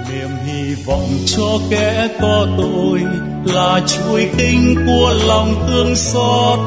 Niềm hy vọng cho kẻ có tội là chuỗi kinh của lòng thương xót.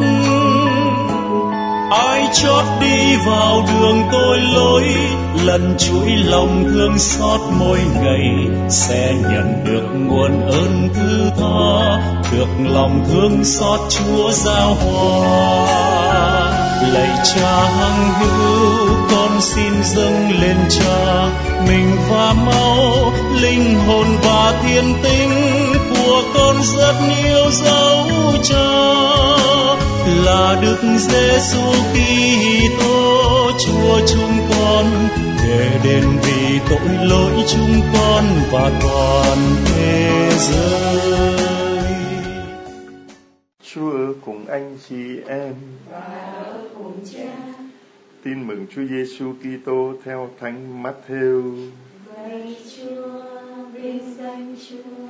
Ai chót đi vào đường tội lỗi, lần chuỗi lòng thương xót mỗi ngày sẽ nhận được nguồn ơn thứ tha, được lòng thương xót Chúa giao hòa. Lạy Cha hằng hữu, con xin dâng lên Cha mình và máu, linh hồn và thiên tính của con rất yêu dấu Cha, là Đức Giêsu Kitô Chúa chúng con, để đền vì tội lỗi chúng con và toàn thế giới. Chúa ở cùng anh chị em và ở cùng Cha. Tin mừng Chúa Giêsu Kitô theo Thánh Matthew. Lạy Chúa, vinh danh Chúa.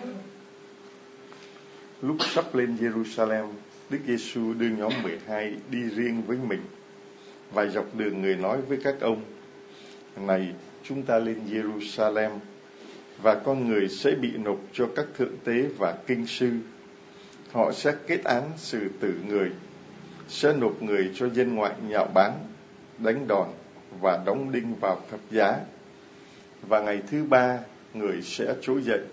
Lúc sắp lên Jerusalem, Đức Giêsu đưa nhóm 12 đi riêng với mình. Vài dọc đường người nói với các ông: Này, chúng ta lên Jerusalem, và con người sẽ bị nộp cho các thượng tế và kinh sư. Họ sẽ kết án xử tử người, sẽ nộp người cho dân ngoại nhạo báng, đánh đòn và đóng đinh vào thập giá. Và ngày thứ ba, người sẽ trỗi dậy.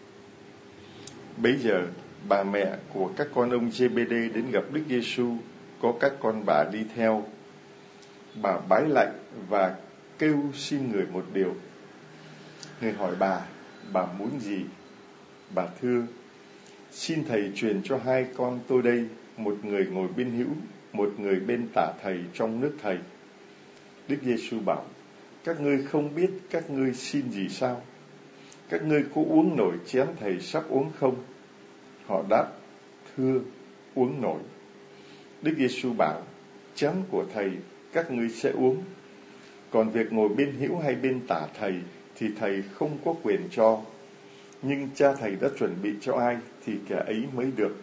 Bấy giờ, bà mẹ của các con ông Giê-bê-đê đến gặp Đức Giêsu, có các con bà đi theo. Bà bái lạy và kêu xin người một điều. Người hỏi bà muốn gì? Bà thưa: Xin thầy truyền cho hai con tôi đây, một người ngồi bên hữu, một người bên tả thầy trong nước thầy. Đức Giêsu bảo: Các ngươi không biết các ngươi xin gì sao? Các ngươi có uống nổi chén thầy sắp uống không? Họ đáp: Thưa, uống nổi. Đức Giêsu bảo: Chén của thầy các ngươi sẽ uống. Còn việc ngồi bên hữu hay bên tả thầy thì thầy không có quyền cho, nhưng Cha thầy đã chuẩn bị cho ai thì kẻ ấy mới được.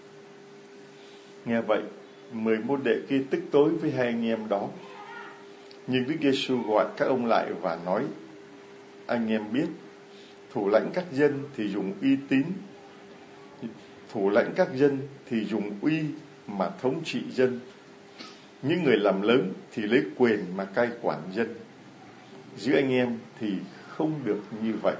Nghe vậy, 10 môn đệ kia tức tối với hai anh em đó. Nhưng Đức Giêsu gọi các ông lại và nói: Anh em biết, thủ lãnh các dân thì dùng uy tín, thủ lãnh các dân thì dùng uy mà thống trị dân. Những người làm lớn thì lấy quyền mà cai quản dân. Giữa anh em thì không được như vậy.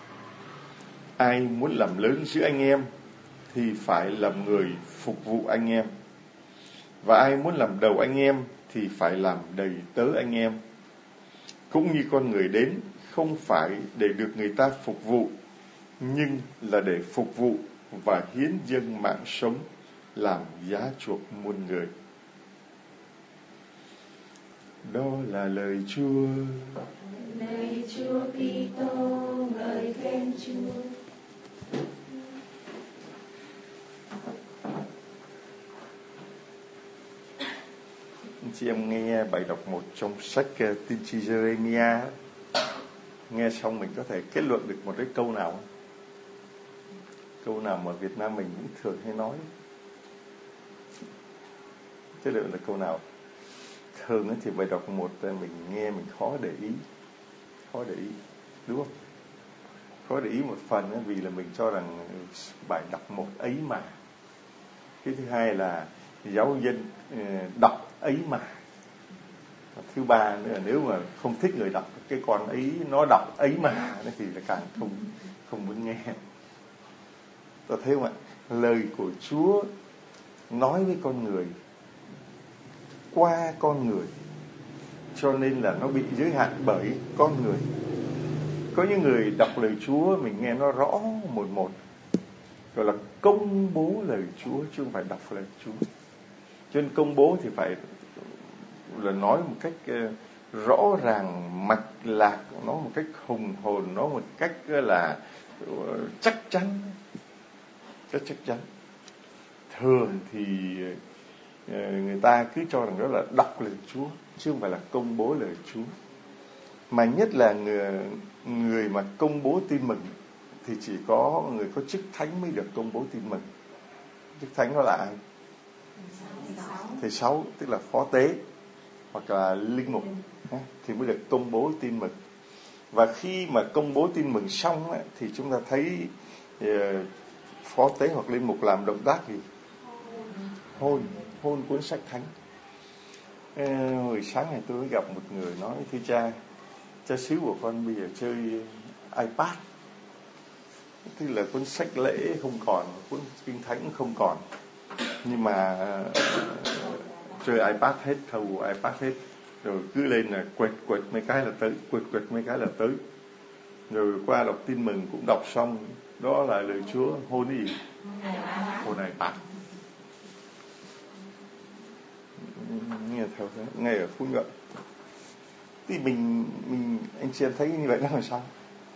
Ai muốn làm lớn giữa anh em thì phải làm người phục vụ anh em. Và ai muốn làm đầu anh em thì phải làm đầy tớ anh em. Cũng như con người đến không phải để được người ta phục vụ, nhưng là để phục vụ và hiến dâng mạng sống làm giá chuộc muôn người. Đó là lời Chúa. Lạy Chúa Kitô, ngợi khen Chúa. Anh chị em nghe bài đọc 1 trong sách Tiên tri Giê-rê-mi-a. Nghe xong mình có thể kết luận được một cái câu nào không? Câu nào mà Việt Nam mình cũng thường hay nói. Kết luận là câu nào? Thường thì bài đọc 1 mình nghe mình khó để ý, đúng không? Khó để ý một phần vì là mình cho rằng bài đọc 1 ấy mà. Cái thứ hai là giáo dân đọc ấy mà. Thứ ba nữa là nếu mà không thích người đọc, cái con ấy nó đọc ấy mà thì là càng không muốn nghe. Ta thấy không ạ? Lời của Chúa nói với con người qua con người, cho nên là nó bị giới hạn bởi con người. Có những người đọc lời Chúa mình nghe nó rõ một, gọi là công bố lời Chúa chứ không phải đọc lời Chúa. Cho nên công bố thì phải là nói một cách rõ ràng, mạch lạc, nói một cách hùng hồn, nói một cách là chắc chắn, rất chắc chắn. Thường thì người ta cứ cho rằng đó là đọc lời Chúa chứ không phải là công bố lời Chúa. Mà nhất là người mà công bố tin mừng thì chỉ có người có chức thánh mới được công bố tin mừng. Chức thánh đó là ai? Thầy Sáu, tức là phó tế hoặc là linh mục thì mới được công bố tin mừng. Và khi mà công bố tin mừng xong ấy, thì chúng ta thấy phó tế hoặc linh mục làm động tác gì? Hôn cuốn sách thánh. Hồi sáng này tôi mới gặp một người nói: thưa cha xứ của con bây giờ chơi iPad, tức là cuốn sách lễ không còn, cuốn kinh thánh không còn, nhưng mà chơi iPad hết, thầu iPad hết, rồi cứ lên là quệt mấy cái là tới, quệt mấy cái là tới, rồi qua đọc tin mừng cũng đọc xong, đó là lời Chúa, hôn gì? Hôn iPad. Ngay ở Phú Nhuận. Thì mình anh chị em thấy như vậy nó làm sao?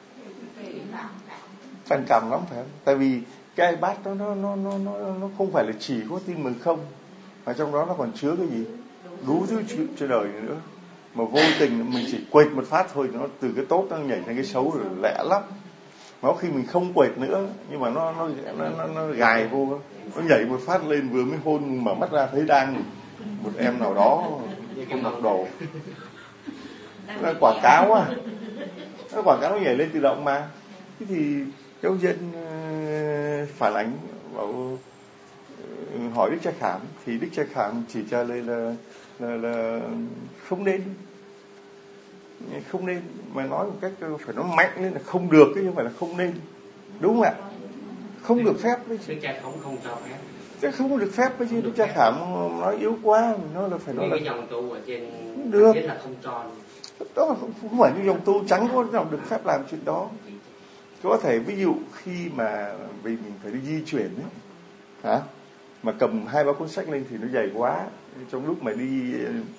Phản cảm lắm phải không? Tại vì cái iPad nó không phải là chỉ có tin mừng không, mà trong đó nó còn chứa cái gì? Đủ thứ trên đời nữa. Mà vô tình mình chỉ quệt một phát thôi, nó từ cái tốt nó nhảy sang cái xấu rồi lẹ lắm. Mà khi mình không quệt nữa, nhưng mà nó gài vô, nó nhảy một phát lên, vừa mới hôn mở mắt ra thấy đang một em nào đó không mặc đồ. Nó quảng cáo á, nó quảng cáo nó nhảy lên tự động mà. Thế thì giáo dân phản ánh bảo hỏi Đức Cha Khảm, thì Đức Cha Khảm chỉ trả lời là không nên, mà nói một cách phải nói mạnh lên là không được, chứ không phải là không nên, đúng không ạ? Không được phép đấy chứ. Đức Cha không cho phép. Chứ không được phép đấy chứ. Đức Cha Khảm nói yếu quá, nó là phải nói là cái dòng tu ở trên được, là không cho. Đó không phải như dòng tu, chẳng có nào được phép làm chuyện đó. Có thể ví dụ khi mà vì mình phải đi di chuyển ấy, mà cầm 2-3 cuốn sách lên thì nó dày quá, trong lúc mà đi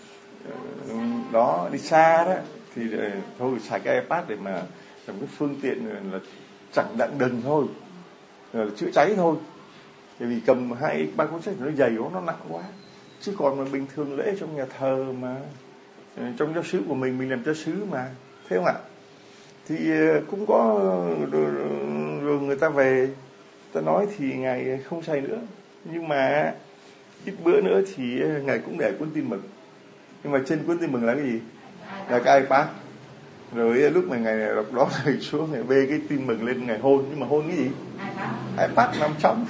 đi xa đó thì thôi xài cái iPad để mà làm cái phương tiện là chẳng đặng đần thôi, là chữa cháy thôi. Bởi vì cầm 2-3 cuốn sách nó dày quá, nó nặng quá. Chứ còn mà bình thường lễ trong nhà thờ mà trong giáo xứ của mình làm giáo xứ mà, thấy không ạ? Thì cũng có rồi người ta về, ta nói thì Ngài không xài nữa, nhưng mà ít bữa nữa thì Ngài cũng để cuốn tin mừng. Nhưng mà trên cuốn tin mừng là cái gì? Là cái iPad. Rồi lúc mà Ngài đọc đó thì Chúa Ngài bê cái tin mừng lên Ngài hôn, nhưng mà hôn cái gì? iPad nằm trong.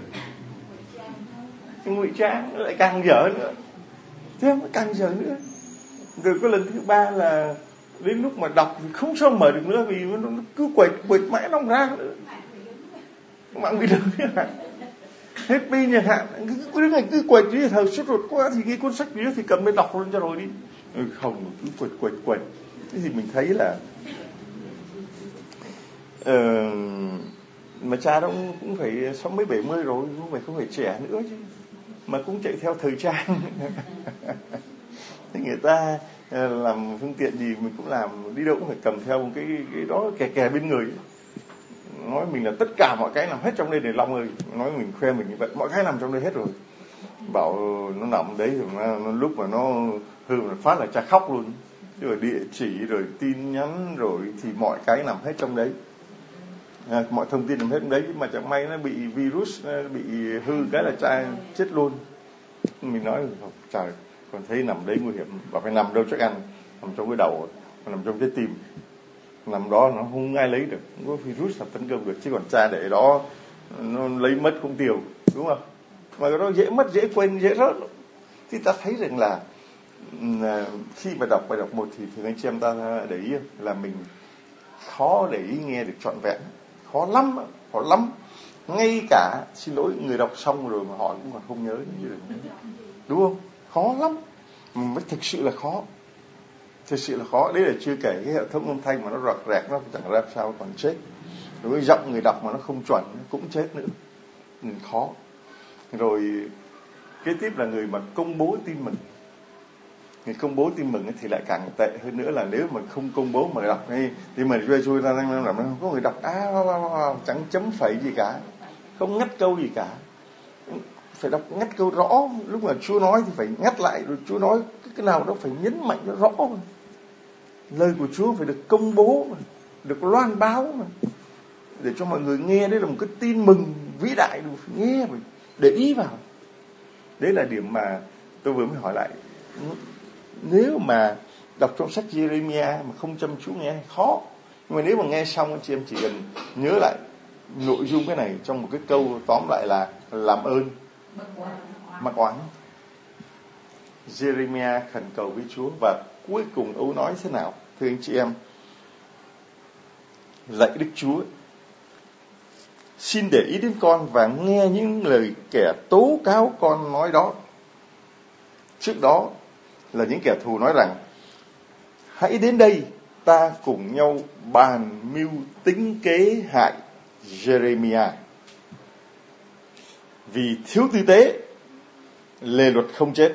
Ngụy trang lại càng dở nữa, thế nó càng dở nữa. Rồi có lần thứ 3 là đến lúc mà đọc thì không sao mở được nữa, vì nó cứ quệt mãi nó không ra nữa. Mạng bị được hết pin chẳng hạn, cứ quệt như thờ sốt ruột quá thì cái cuốn sách kia thì cầm lên đọc luôn cho rồi đi. Không, cứ quệt. Thế thì mình thấy là mà cha đó cũng phải 60-70 rồi, không phải trẻ nữa chứ, mà cũng chạy theo thời trang. Thế người ta làm phương tiện gì mình cũng làm, đi đâu cũng phải cầm theo một cái đó kè bên người. Nói mình là tất cả mọi cái nằm hết trong đây để Long ơi, nói mình khoe mình như vậy, mọi cái nằm trong đây hết rồi. Bảo nó nằm đấy rồi nó lúc mà nó hư một phát là cha khóc luôn. Rồi địa chỉ rồi tin nhắn rồi thì mọi cái nằm hết trong đấy. Mọi thông tin nằm hết trong đấy, mà chẳng may nó bị virus, nó bị hư cái là cha chết luôn. Mình nói trời, còn thấy nằm đấy nguy hiểm, và phải nằm đâu chắc ăn, nằm trong cái đầu, nằm trong cái tim, nằm đó nó không ai lấy được, không có virus nào tấn công được, chứ còn cha để đó nó lấy mất cũng tiêu, đúng không? Mà cái đó dễ mất, dễ quên, dễ rớt. Thì ta thấy rằng là khi mà đọc bài đọc 1 thì thường anh chị em ta để ý là mình khó để ý nghe được trọn vẹn, khó lắm. Ngay cả xin lỗi người đọc xong rồi mà hỏi cũng không nhớ như vậy, đúng không? Khó lắm, mới thực sự là khó. Đấy là chưa kể cái hệ thống âm thanh mà nó rạc rạc, nó chẳng ra sao còn chết. Rồi cái giọng người đọc mà nó không chuẩn cũng chết nữa, khó. Rồi kế tiếp là người mà công bố tin mừng. Người công bố tin mừng thì lại càng tệ hơn nữa, là nếu mà không công bố mà đọc hay thì mình chui ra làm không có người đọc chẳng chấm phẩy gì cả, không ngắt câu gì cả. Phải đọc ngắt câu rõ, lúc mà Chúa nói thì phải ngắt lại, rồi Chúa nói cái nào đó phải nhấn mạnh nó rõ. Lời của Chúa phải được công bố, được loan báo để cho mọi người nghe. Đây là một cái tin mừng vĩ đại, phải nghe, phải để ý vào. Đấy là điểm mà tôi vừa mới hỏi lại. Nếu mà đọc trong sách Jeremiah mà không chăm chú nghe khó, Nhưng mà nếu mà nghe xong, anh chị em chỉ cần nhớ lại nội dung cái này trong một cái câu tóm lại là làm ơn mặc oán. Jeremiah khẩn cầu với Chúa, và cuối cùng Âu nói thế nào? Thưa anh chị em, lạy Đức Chúa, xin để ý đến con và nghe những lời kẻ tố cáo con nói đó. Trước đó là những kẻ thù nói rằng, hãy đến đây, ta cùng nhau bàn mưu tính kế hại Jeremiah. Vì thiếu tư tế, lề luật không chết,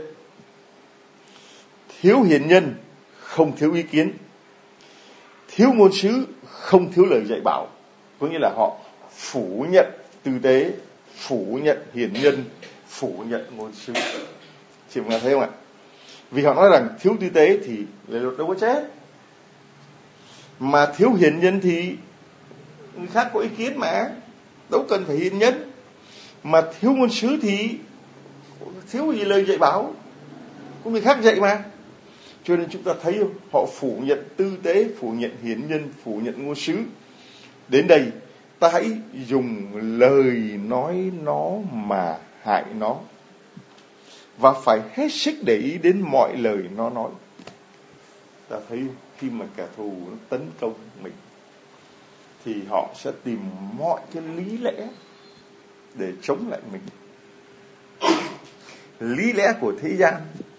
thiếu hiền nhân, không thiếu ý kiến, thiếu ngôn sứ, không thiếu lời dạy bảo. Có nghĩa là họ phủ nhận tư tế, phủ nhận hiền nhân, phủ nhận ngôn sứ. Chị mọi người thấy không ạ? Vì họ nói rằng thiếu tư tế thì lề luật đâu có chết, mà thiếu hiền nhân thì người khác có ý kiến mà, đâu cần phải hiền nhân. Mà thiếu ngôn sứ thì thiếu gì lời dạy bảo, có người khác dạy mà. Cho nên chúng ta thấy không, họ phủ nhận tư tế, phủ nhận hiền nhân, phủ nhận ngôn sứ. Đến đây, ta hãy dùng lời nói nó mà hại nó, và phải hết sức để ý đến mọi lời nó nói. Ta thấy khi mà kẻ thù nó tấn công mình thì họ sẽ tìm mọi cái lý lẽ để chống lại mình. Lý lẽ của thế gian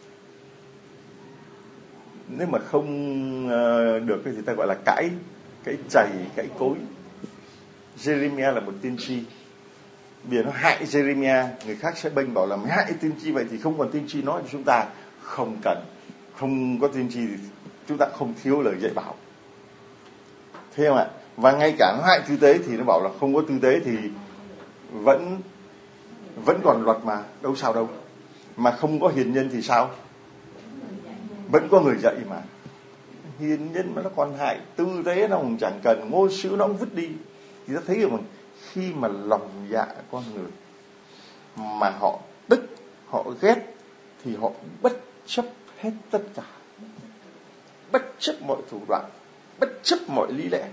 nếu mà không được thì ta gọi là cãi chày, cãi cối. Jeremiah là một tiên tri, vì nó hại Jeremiah, người khác sẽ bênh bảo là mày hại tiên tri, vậy thì không còn tiên tri nói cho chúng ta. Không cần, không có tiên tri thì chúng ta không thiếu lời dạy bảo. Thế không ạ? Và ngay cả nó hại tư tế thì nó bảo là không có tư tế thì vẫn còn luật mà, đâu sao đâu. Mà không có hiền nhân thì sao? Vẫn có người dạy mà. Hiền nhân mà nó còn hại, tư tế nó cũng chẳng cần, ngôn sứ nó cũng vứt đi. Thì ta thấy rằng khi mà lòng dạ con người mà họ tức, họ ghét, thì họ bất chấp hết tất cả, bất chấp mọi thủ đoạn, bất chấp mọi lý lẽ,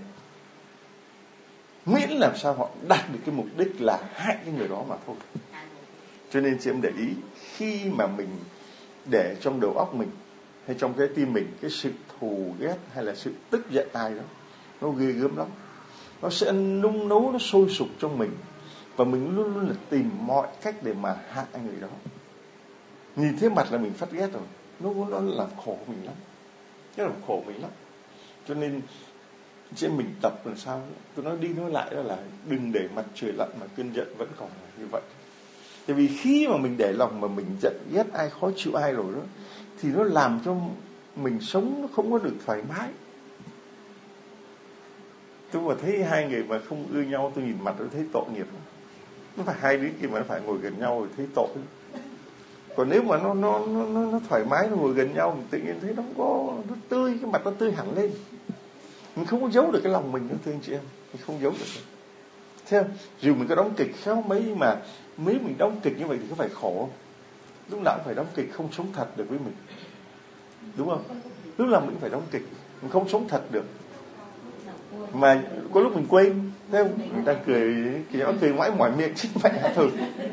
miễn làm sao họ đạt được cái mục đích là hại cái người đó mà thôi. Cho nên chị em để ý, khi mà mình để trong đầu óc mình hay trong cái tim mình cái sự thù ghét hay là sự tức giận ai đó, nó ghê gớm lắm. Nó sẽ nung nấu, nó sôi sục trong mình, và mình luôn luôn là tìm mọi cách để mà hại người đó. Nhìn thấy mặt là mình phát ghét rồi, nó làm khổ mình lắm, nó làm khổ mình lắm. Cho nên chị mình tập làm sao, tôi nói đi nói lại đó là đừng để mặt trời lặn mà cơn giận vẫn còn như vậy. Tại vì khi mà mình để lòng mà mình giận ghét ai, khó chịu ai rồi đó, thì nó làm cho mình sống nó không có được thoải mái. Tôi mà thấy hai người mà không ưa nhau, tôi nhìn mặt tôi thấy tội nghiệp. Nó phải hai đứa kia mà nó phải ngồi gần nhau rồi thấy tội. Còn nếu mà nó thoải mái, nó ngồi gần nhau, mình tự nhiên thấy nó tươi, cái mặt nó tươi hẳn lên. Mình không có giấu được cái lòng mình nữa, thưa anh chị em, mình không giấu được. Thế không? Dù mình có đóng kịch khéo mấy, mà mấy mình đóng kịch như vậy thì có phải khổ không? Lúc nào cũng phải đóng kịch, không sống thật được với mình, đúng không? Lúc nào mình cũng phải đóng kịch, mình không sống thật được. Mà có lúc mình quên, thấy không? Người ta cười, kìa nó cười mãi mỏi miệng, chết mẹ thôi.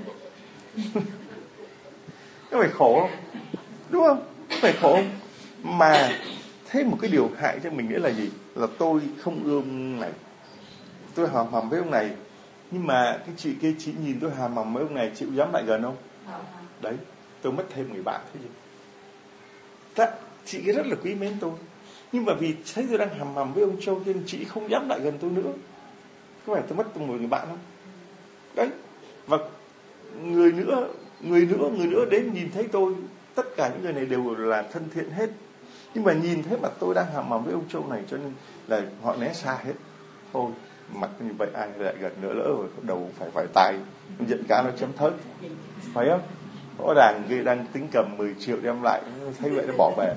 Có phải khổ không? Đúng không? Có phải khổ không? Mà thêm một cái điều hại cho mình nữa là gì? Là tôi không ưa ông này, tôi hàm hầm với ông này, nhưng mà cái chị kia chị nhìn tôi hàm hầm với ông này, chịu dám lại gần không? Đấy, tôi mất thêm người bạn thế gì? Chị kia rất là quý mến tôi, nhưng mà vì thấy tôi đang hàm hầm với ông Châu cho nên chị không dám lại gần tôi nữa. Có phải tôi mất một người bạn không? Đấy. Và người nữa đến nhìn thấy tôi, tất cả những người này đều là thân thiện hết, nhưng mà nhìn thấy mặt tôi đang hàm hầm với ông Châu này cho nên là họ né xa hết. Thôi, mặt như vậy ai lại gần nữa, lỡ rồi đầu phải tai, giận cá nó chấm thớt, phải không? Rõ ràng kia đang tính cầm 10 triệu đem lại, thấy vậy nó bỏ về.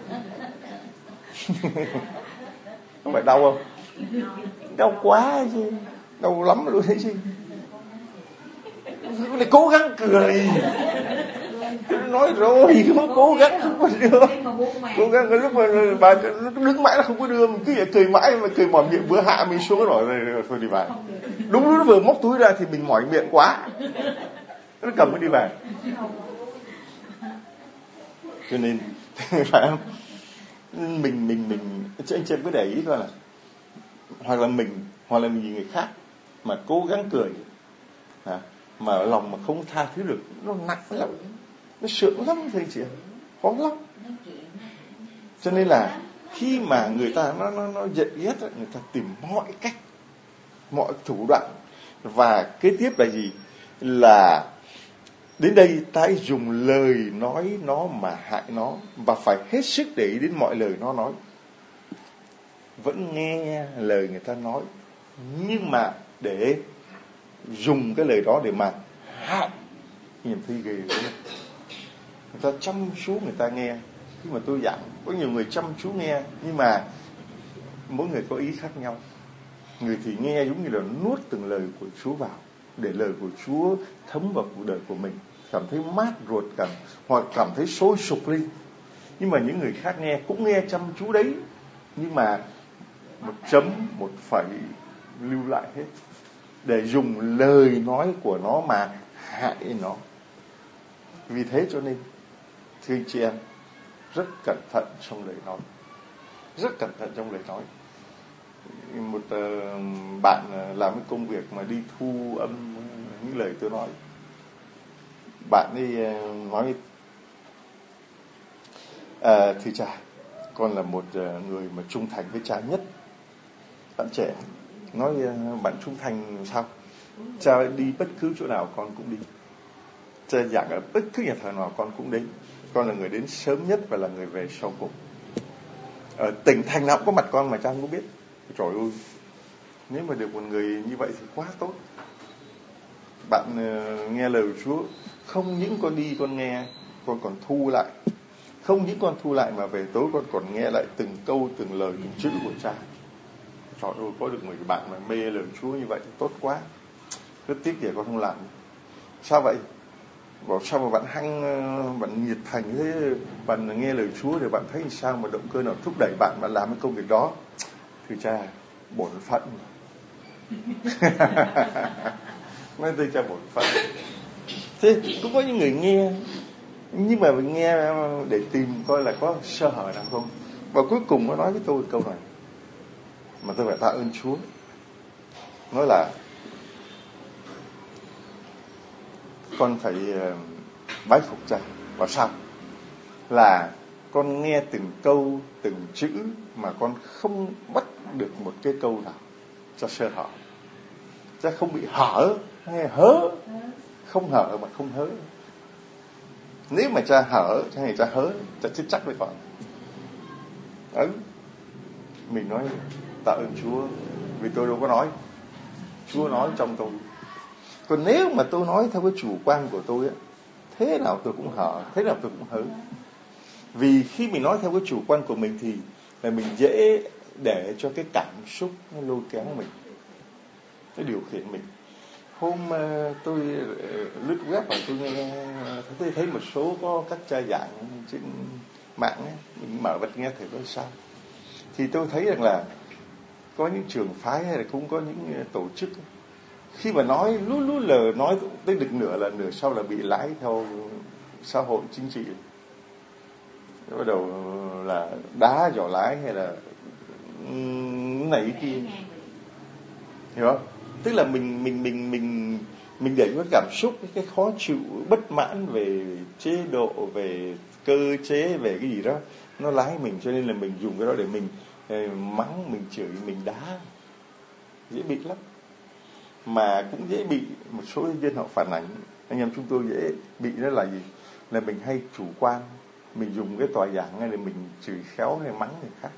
Không phải đau không? Đau quá chứ, đau lắm luôn đấy chứ. Lại cố gắng cười. Nói rồi, cố gắng không có đưa. Cố gắng cái lúc mà bà đứng mãi là không có đưa, mình cứ vậy cười mãi mà cười mỏi miệng, bữa hạ mình xuống rồi thôi đi về. Đúng lúc nó vừa móc túi ra thì mình mỏi miệng quá, nó cầm nó đi về. Cho nên phải không? Mình anh chị cứ để ý coi là hoặc là mình nhìn người khác mà cố gắng cười mà lòng mà không tha thứ được, nó nặng lắm, nó sượng lắm thưa anh chị, khó lắm. Cho nên là khi mà người ta nó giận ghét, người ta tìm mọi cách, mọi thủ đoạn, và kế tiếp là gì? Là đến đây ta dùng lời nói nó mà hại nó, và phải hết sức để ý đến mọi lời nó nói. Vẫn nghe lời người ta nói, nhưng mà để dùng cái lời đó để mà hại. Nhìn thấy ghê lắm. Người ta chăm chú người ta nghe. Khi mà tôi giảng, có nhiều người chăm chú nghe, nhưng mà mỗi người có ý khác nhau. Người thì nghe giống như là nuốt từng lời của Chúa vào, để lời của Chúa thấm vào cuộc đời của mình, cảm thấy mát ruột, hoặc cảm thấy sôi sục lên. Nhưng mà những người khác nghe cũng nghe chăm chú đấy, nhưng mà một chấm, một phẩy lưu lại hết, để dùng lời nói của nó mà hại nó. Vì thế cho nên thưa anh chị em, rất cẩn thận trong lời nói, rất cẩn thận trong lời nói. Một bạn làm cái công việc mà đi thu âm những lời tôi nói, bạn ấy nói thì cha, con là một người mà trung thành với cha nhất. Bạn trẻ nói bạn trung thành sao? Cha đi bất cứ chỗ nào con cũng đi, cha giảng ở bất cứ nhà thờ nào con cũng đến. Con là người đến sớm nhất và là người về sau cùng. Ở tỉnh thành nào cũng có mặt con mà cha không có biết. Trời ơi, nếu mà được một người như vậy thì quá tốt. Bạn nghe lời Chúa, không những con đi con nghe, con còn thu lại. Không những con thu lại mà về tối con còn nghe lại từng câu, từng lời, từng chữ của cha. Trời ơi, có được một bạn mà mê lời Chúa như vậy thì tốt quá. Rất tiếc để con không làm. Sao vậy? Bảo sao mà bạn hăng, bạn nhiệt thành thế, bạn nghe lời Chúa thì bạn thấy sao mà động cơ nào thúc đẩy bạn mà làm cái công việc đó? Thưa cha, bổn phận. Nói thưa cha, bổn phận. Thế cũng có những người nghe, nhưng mà mình nghe để tìm coi là có sơ hở nào không. Và cuối cùng nó nói với tôi câu này mà tôi phải tạ ơn Chúa. Nói là con phải bái phục cha. Bảo sao? Là con nghe từng câu, từng chữ mà con không bắt được một cái câu nào cho sơ hở. Cha không bị hở hay hớ, không hở mà không hớ. Nếu mà cha hở hay cha hớ, cha chết chắc với con. Mình nói tạ ơn Chúa vì tôi đâu có nói, Chúa nói trong tôi. Còn nếu mà tôi nói theo cái chủ quan của tôi á, thế nào tôi cũng hở, thế nào tôi cũng hớ. Vì khi mình nói theo cái chủ quan của mình thì là mình dễ để cho cái cảm xúc nó lôi kéo mình, nó điều khiển mình. Hôm tôi lướt web và tôi thấy một số có các cha giảng trên mạng ấy, mình mở bật nghe thử coi sao. Thì tôi thấy rằng là có những trường phái hay là cũng có những tổ chức khi mà nói lú lờ, nói tới được nửa là nửa sau là bị lái theo xã hội chính trị, bắt đầu là đá giỏ lái hay là này kia, hiểu không? Tức là mình để cái cảm xúc, cái khó chịu, bất mãn về chế độ, về cơ chế, về cái gì đó nó lái mình, cho nên là mình dùng cái đó để mình mắng, mình chửi, mình đá, dễ bị lắm. Mà cũng dễ bị một số dân họ phản ảnh, anh em chúng tôi dễ bị đó là gì? Là mình hay chủ quan, mình dùng cái tòa giảng hay là mình chửi khéo hay mắng người khác.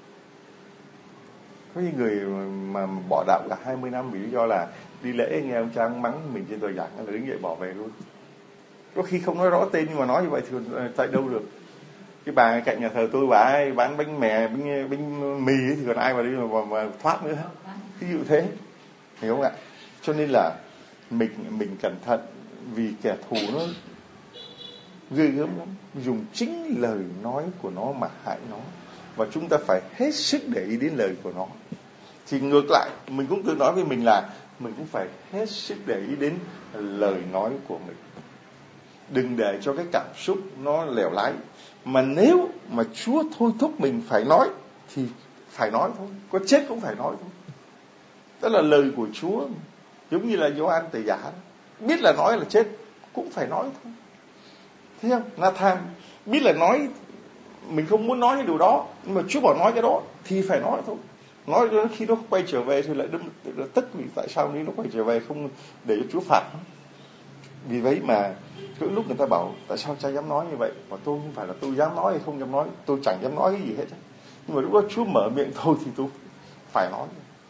Có những người mà bỏ đạo cả 20 năm vì lý do là đi lễ nghe ông cha mắng mình trên tòa giảng là đứng dậy bỏ về luôn. Có khi không nói rõ tên nhưng mà nói như vậy thì tại đâu được. Cái bà cạnh nhà thờ tôi, bà ấy bán bánh mè, bánh mì thì còn ai mà đi mà thoát nữa. Ví dụ thế, hiểu không ạ? Cho nên là mình cẩn thận, vì kẻ thù nó ghê gớm lắm, dùng chính lời nói của nó mà hại nó, và chúng ta phải hết sức để ý đến lời của nó. Thì ngược lại, mình cũng tự nói với mình là mình cũng phải hết sức để ý đến lời nói của mình. Đừng để cho cái cảm xúc nó lèo lái. Mà nếu mà Chúa thôi thúc mình phải nói thì phải nói thôi, có chết cũng phải nói thôi. Đó là lời của Chúa. Giống như là Gioan Tẩy Giả, biết là nói là chết cũng phải nói thôi. Thấy không? Nathan biết là nói, mình không muốn nói cái điều đó, nhưng mà Chúa bảo nói cái đó thì phải nói thôi. Nói đến khi nó quay trở về thì lại tức vì tại sao nếu nó quay trở về không để cho Chúa phạt. Vì vậy mà cái lúc người ta bảo tại sao cha dám nói như vậy, mà tôi không phải là tôi dám nói hay không dám nói, tôi chẳng dám nói cái gì hết. Nhưng mà lúc đó Chúa mở miệng thôi thì tôi phải nói,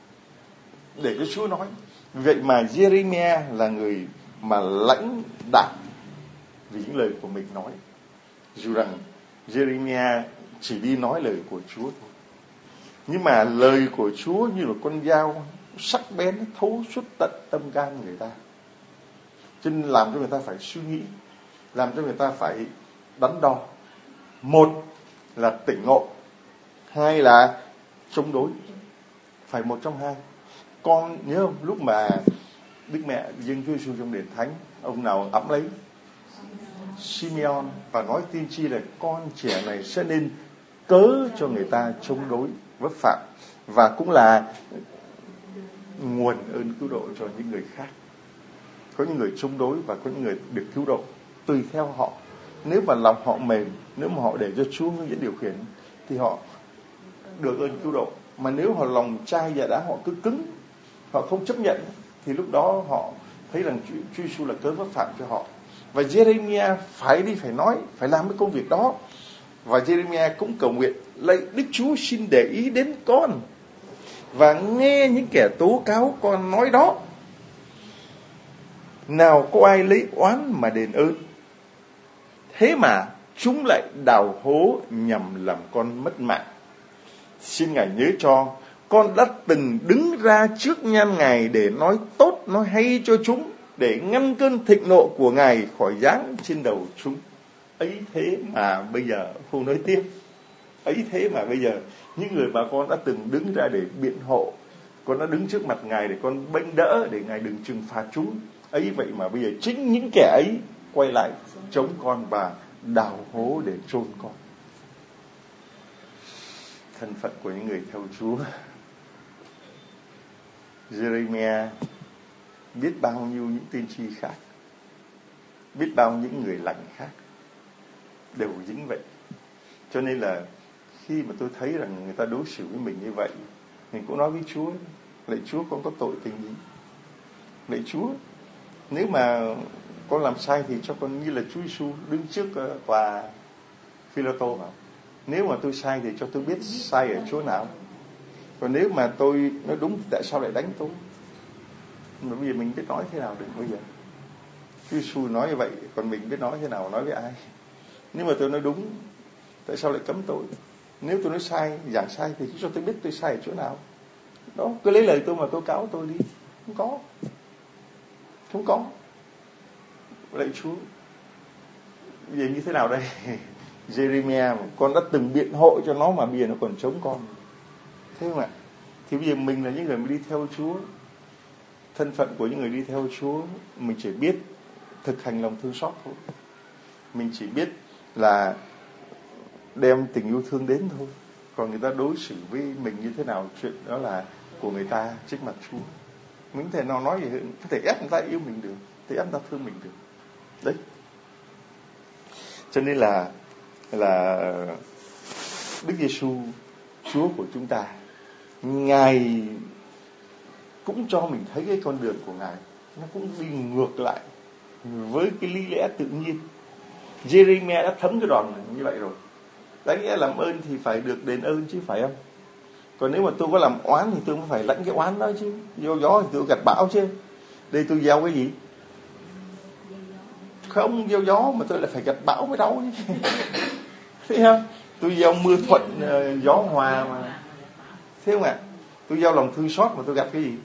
để cho Chúa nói. Vì vậy mà Jeremiah là người mà lãnh đạo vì những lời của mình nói. Dù rằng Jeremiah chỉ đi nói lời của Chúa thôi, nhưng mà lời của Chúa như là con dao sắc bén thấu suốt tận tâm can người ta, cho nên làm cho người ta phải suy nghĩ, làm cho người ta phải đắn đo. Một là tỉnh ngộ, hai là chống đối, phải một trong hai. Con nhớ không, lúc mà Đức Mẹ dâng Chúa Giêsu trong đền thánh, ông nào ẵm lấy Simeon và nói tiên tri là con trẻ này sẽ nên cớ cho người ta chống đối vấp phạm, và cũng là nguồn ơn cứu độ cho những người khác. Có những người chống đối và có những người được cứu độ tùy theo họ. Nếu mà lòng họ mềm, nếu mà họ để cho Chúa hướng dẫn điều khiển thì họ được ơn cứu độ. Mà nếu họ lòng chai và đá, họ cứ cứng, họ không chấp nhận, thì lúc đó họ thấy rằng Chúa Giêsu là cớ vấp phạm cho họ. Và Jeremiah phải đi, phải nói, phải làm cái công việc đó. Và Jeremiah cũng cầu nguyện: lạy Đức Chúa, xin để ý đến con và nghe những kẻ tố cáo con nói đó. Nào có ai lấy oán mà đền ơn, thế mà chúng lại đào hố nhằm làm con mất mạng. Xin Ngài nhớ cho, con đã từng đứng ra trước nhan Ngài để nói tốt, nói hay cho chúng, để ngăn cơn thịnh nộ của Ngài khỏi giáng trên đầu chúng. Ấy thế mà bây giờ không nói tiếp. Ấy thế mà bây giờ những người mà con đã từng đứng ra để biện hộ, con đã đứng trước mặt Ngài để con bênh đỡ, để Ngài đừng trừng phạt chúng. Ấy vậy mà bây giờ chính những kẻ ấy quay lại chống con và đào hố để chôn con. Thân phận của những người theo Chúa. Jeremiah biết bao nhiêu những tiên tri khác, biết bao những người lành khác đều dính vậy. Cho nên là khi mà tôi thấy rằng người ta đối xử với mình như vậy, mình cũng nói với Chúa: lạy Chúa, con có tội tình gì? Lạy Chúa, nếu mà con làm sai thì cho con như là Chúa Giêsu đứng trước tòa Phi-lô-tô hả? Nếu mà tôi sai thì cho tôi biết sai ở chỗ nào. Còn nếu mà tôi nói đúng thì tại sao lại đánh tôi? Mà bây giờ mình biết nói thế nào được bây giờ? Chúa Giêsu nói như vậy, còn mình biết nói thế nào, nói với ai? Nếu mà tôi nói đúng, tại sao lại cấm tôi? Nếu tôi nói sai, giảng sai thì cho tôi biết tôi sai ở chỗ nào. Đó, cứ lấy lời tôi mà tố cáo tôi đi. Không có. Lạy Chúa, bây giờ như thế nào đây? Jeremiah, con đã từng biện hộ cho nó mà bây giờ nó còn chống con. Thế không ạ? Thì bây giờ mình là những người đi theo Chúa, thân phận của những người đi theo Chúa, mình chỉ biết thực hành lòng thương xót thôi. Mình chỉ biết là đem tình yêu thương đến thôi. Còn người ta đối xử với mình như thế nào, chuyện đó là của người ta trước mặt Chúa. Mình có thể nào nói gì hơn, có thể ép người ta yêu mình được, thể ép người ta thương mình được. Đấy. Cho nên là Đức Giêsu, Chúa của chúng ta, Ngài cũng cho mình thấy cái con đường của Ngài nó cũng đi ngược lại với cái lý lẽ tự nhiên. Jeremiah đã thấm cái đòn như vậy rồi. Đáng nghĩa làm ơn thì phải được đền ơn chứ, phải không? Còn nếu mà tôi có làm oán thì tôi cũng phải lãnh cái oán đó chứ. Gieo gió thì tôi gặt bão chứ. Đây tôi gieo cái gì? Không gieo gió mà tôi lại phải gặt bão mới đau chứ. Thấy không? Tôi gieo mưa thuận gió hòa mà. Thấy không ạ? Tôi gieo lòng thương xót mà tôi gặt cái gì?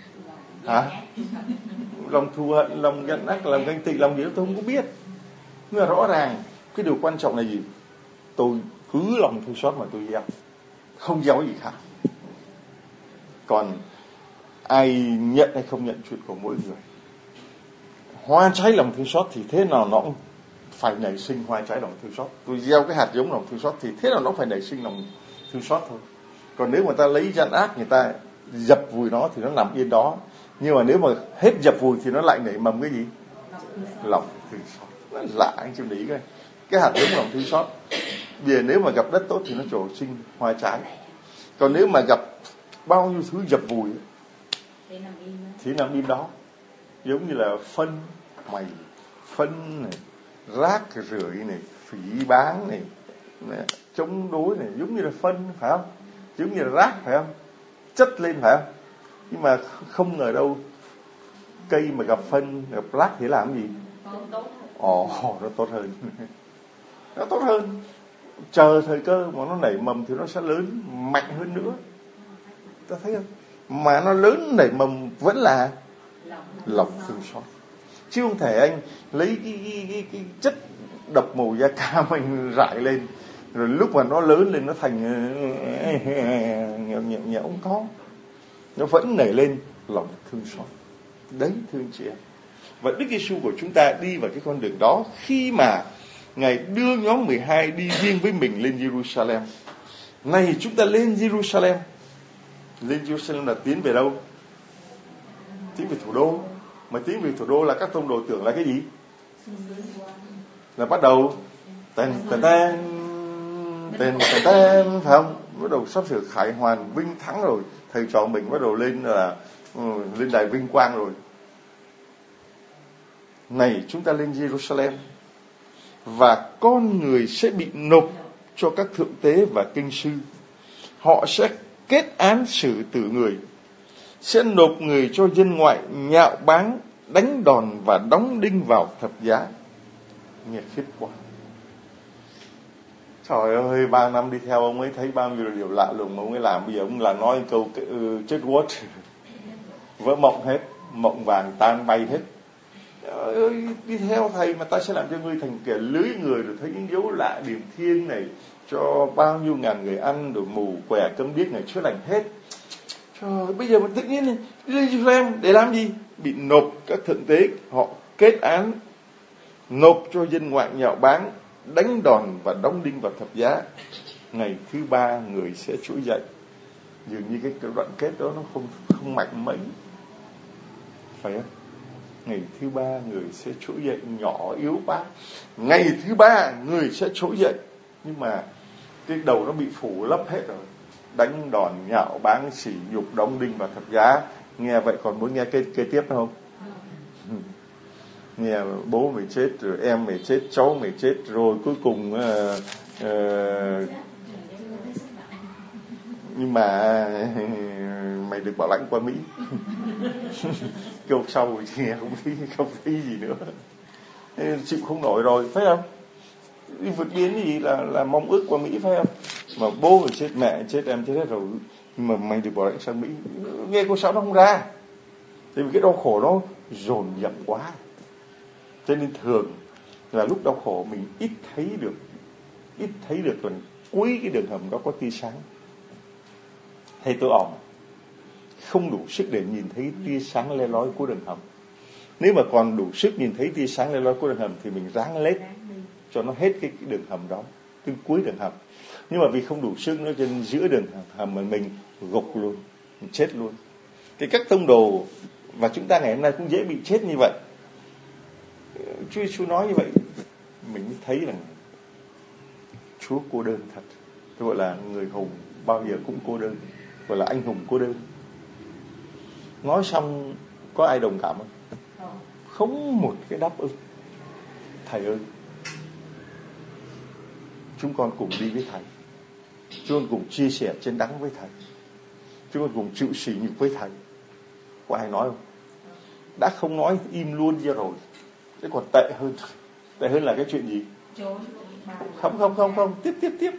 Hả? Lòng thù hận, lòng ganh ác, lòng ganh tị, lòng gì đó tôi không có biết. Nhưng mà rõ ràng cái điều quan trọng là gì? Tôi cứ lòng thương xót mà tôi gieo, không gieo gì khác. Còn ai nhận hay không nhận chuyện của mỗi người. Hoa trái lòng thương xót thì thế nào nó cũng phải nảy sinh hoa trái lòng thương xót. Tôi gieo cái hạt giống lòng thương xót thì thế nào nó phải nảy sinh lòng thương xót thôi. Còn nếu mà ta lấy gian ác, người ta dập vùi nó thì nó nằm yên đó. Nhưng mà nếu mà hết dập vùi thì nó lại nảy mầm cái gì? Lòng thương xót. Nó lạ anh chị để ý coi. Cái hạt giống lòng thương xót, bây giờ nếu mà gặp đất tốt thì nó trổ sinh hoa trái. Còn nếu mà gặp bao nhiêu thứ dập vùi thì nằm im đó. Giống như là phân mày, phân này, rác rưởi này, phỉ báng này, chống đối này, giống như là phân, phải không? Giống như là rác, phải không? Chất lên, phải không? Nhưng mà không ngờ đâu cây mà gặp phân, gặp rác thì làm gì? Nó tốt hơn. Nó tốt hơn. Chờ thời cơ mà nó nảy mầm thì nó sẽ lớn mạnh hơn nữa. Ta thấy không? Mà nó lớn nảy mầm vẫn là lòng thương xót. Chứ không thể anh lấy cái chất độc màu da cam anh rải lên, rồi lúc mà nó lớn lên nó thành nhẹo không có. Nó vẫn nảy lên lòng thương xót. Đấy thương chị em. Và Đức Giêsu của chúng ta đi vào cái con đường đó khi mà Ngài đưa nhóm 12 đi riêng với mình lên Jerusalem. Này chúng ta lên Jerusalem. Lên Jerusalem là tiến về đâu? Tiến về thủ đô. Mà tiến về thủ đô là các tông đồ tưởng là cái gì? Là bắt đầu tên, phải không? Bắt đầu sắp sửa khải hoàn vinh thắng rồi. Thầy trò mình bắt đầu lên là lên đài vinh quang rồi. Này chúng ta lên Jerusalem, và con người sẽ bị nộp cho các thượng tế và kinh sư. Họ sẽ kết án xử tử người, sẽ nộp người cho dân ngoại, nhạo báng, đánh đòn và đóng đinh vào thập giá. Nghe khiếp quá. Trời ơi, 3 năm đi theo ông ấy thấy bao nhiêu điều lạ lùng mà ông ấy làm. Bây giờ ông là nói câu chết quất, vỡ mộng hết, mộng vàng tan bay hết. Trời ơi, đi theo thầy mà ta sẽ làm cho ngươi thành kẻ lưới người, rồi thấy những dấu lạ điềm thiên này, cho bao nhiêu ngàn người ăn, rồi mù què câm điếc này chữa lành hết. Trời ơi, bây giờ mà tự nhiên đi lên Jerusalem để làm gì? Bị nộp các thượng tế, họ kết án, nộp cho dân ngoại, nhạo báng, đánh đòn và đóng đinh vào thập giá. Ngày thứ 3 người sẽ trỗi dậy. Dường như cái đoạn kết đó nó không mạnh mấy, phải không? Ngày thứ 3 người sẽ trỗi dậy, nhỏ yếu quá. Ngày thứ 3 người sẽ trỗi dậy, nhưng mà cái đầu nó bị phủ lấp hết rồi. Đánh đòn, nhạo báng, sỉ nhục, đóng đinh vào thập giá. Nghe vậy còn muốn nghe kế tiếp không? Nghe bố mày chết, rồi em mày chết, cháu mày chết, rồi cuối cùng nhưng mà mày được bảo lãnh qua Mỹ. Câu sau thì không thấy gì nữa, chịu không nổi rồi, phải không? Đi vượt biên gì là mong ước qua Mỹ, phải không? Mà bố mày chết, mẹ chết, em chết hết rồi, nhưng mà mày được bảo lãnh sang Mỹ. Nghe câu sau nó không ra, tại vì cái đau khổ nó dồn dập quá. Cho nên thường là lúc đau khổ mình ít thấy được lần cuối cái đường hầm đó có tia sáng. Hay tôi ỏng, không đủ sức để nhìn thấy tia sáng le lói của đường hầm. Nếu mà còn đủ sức nhìn thấy tia sáng le lói của đường hầm thì mình ráng lết cho nó hết cái đường hầm đó, cái cuối đường hầm. Nhưng mà vì không đủ sức nữa cho nên giữa đường hầm mà mình gục luôn, mình chết luôn. Thì các tông đồ và chúng ta ngày hôm nay cũng dễ bị chết như vậy. Chúa Giêsu nói như vậy, mình mới thấy rằng Chúa cô đơn thật. Tôi gọi là người hùng bao giờ cũng cô đơn, gọi là anh hùng cô đơn. Nói xong có ai đồng cảm không? Không một cái đáp ứng. Thầy ơi, chúng con cùng đi với Thầy, chúng con cùng chia sẻ trên đắng với Thầy, chúng con cùng chịu sỉ nhục với Thầy. Có ai nói không? Đã không nói im luôn ra rồi. Thế còn tệ hơn là cái chuyện gì? Không, tiếp.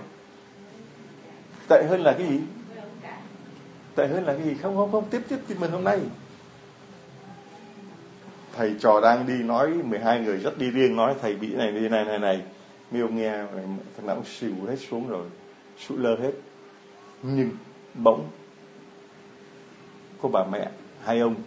Tệ hơn là cái gì? Không, tiếp mình hôm nay. thầy trò đang đi nói, 12 người dắt đi riêng, nói thầy bị này đi này. Mấy ông nghe, thằng nào cũng xỉu hết xuống rồi, sụi lơ hết. Nhưng bỗng có bà mẹ, hai ông.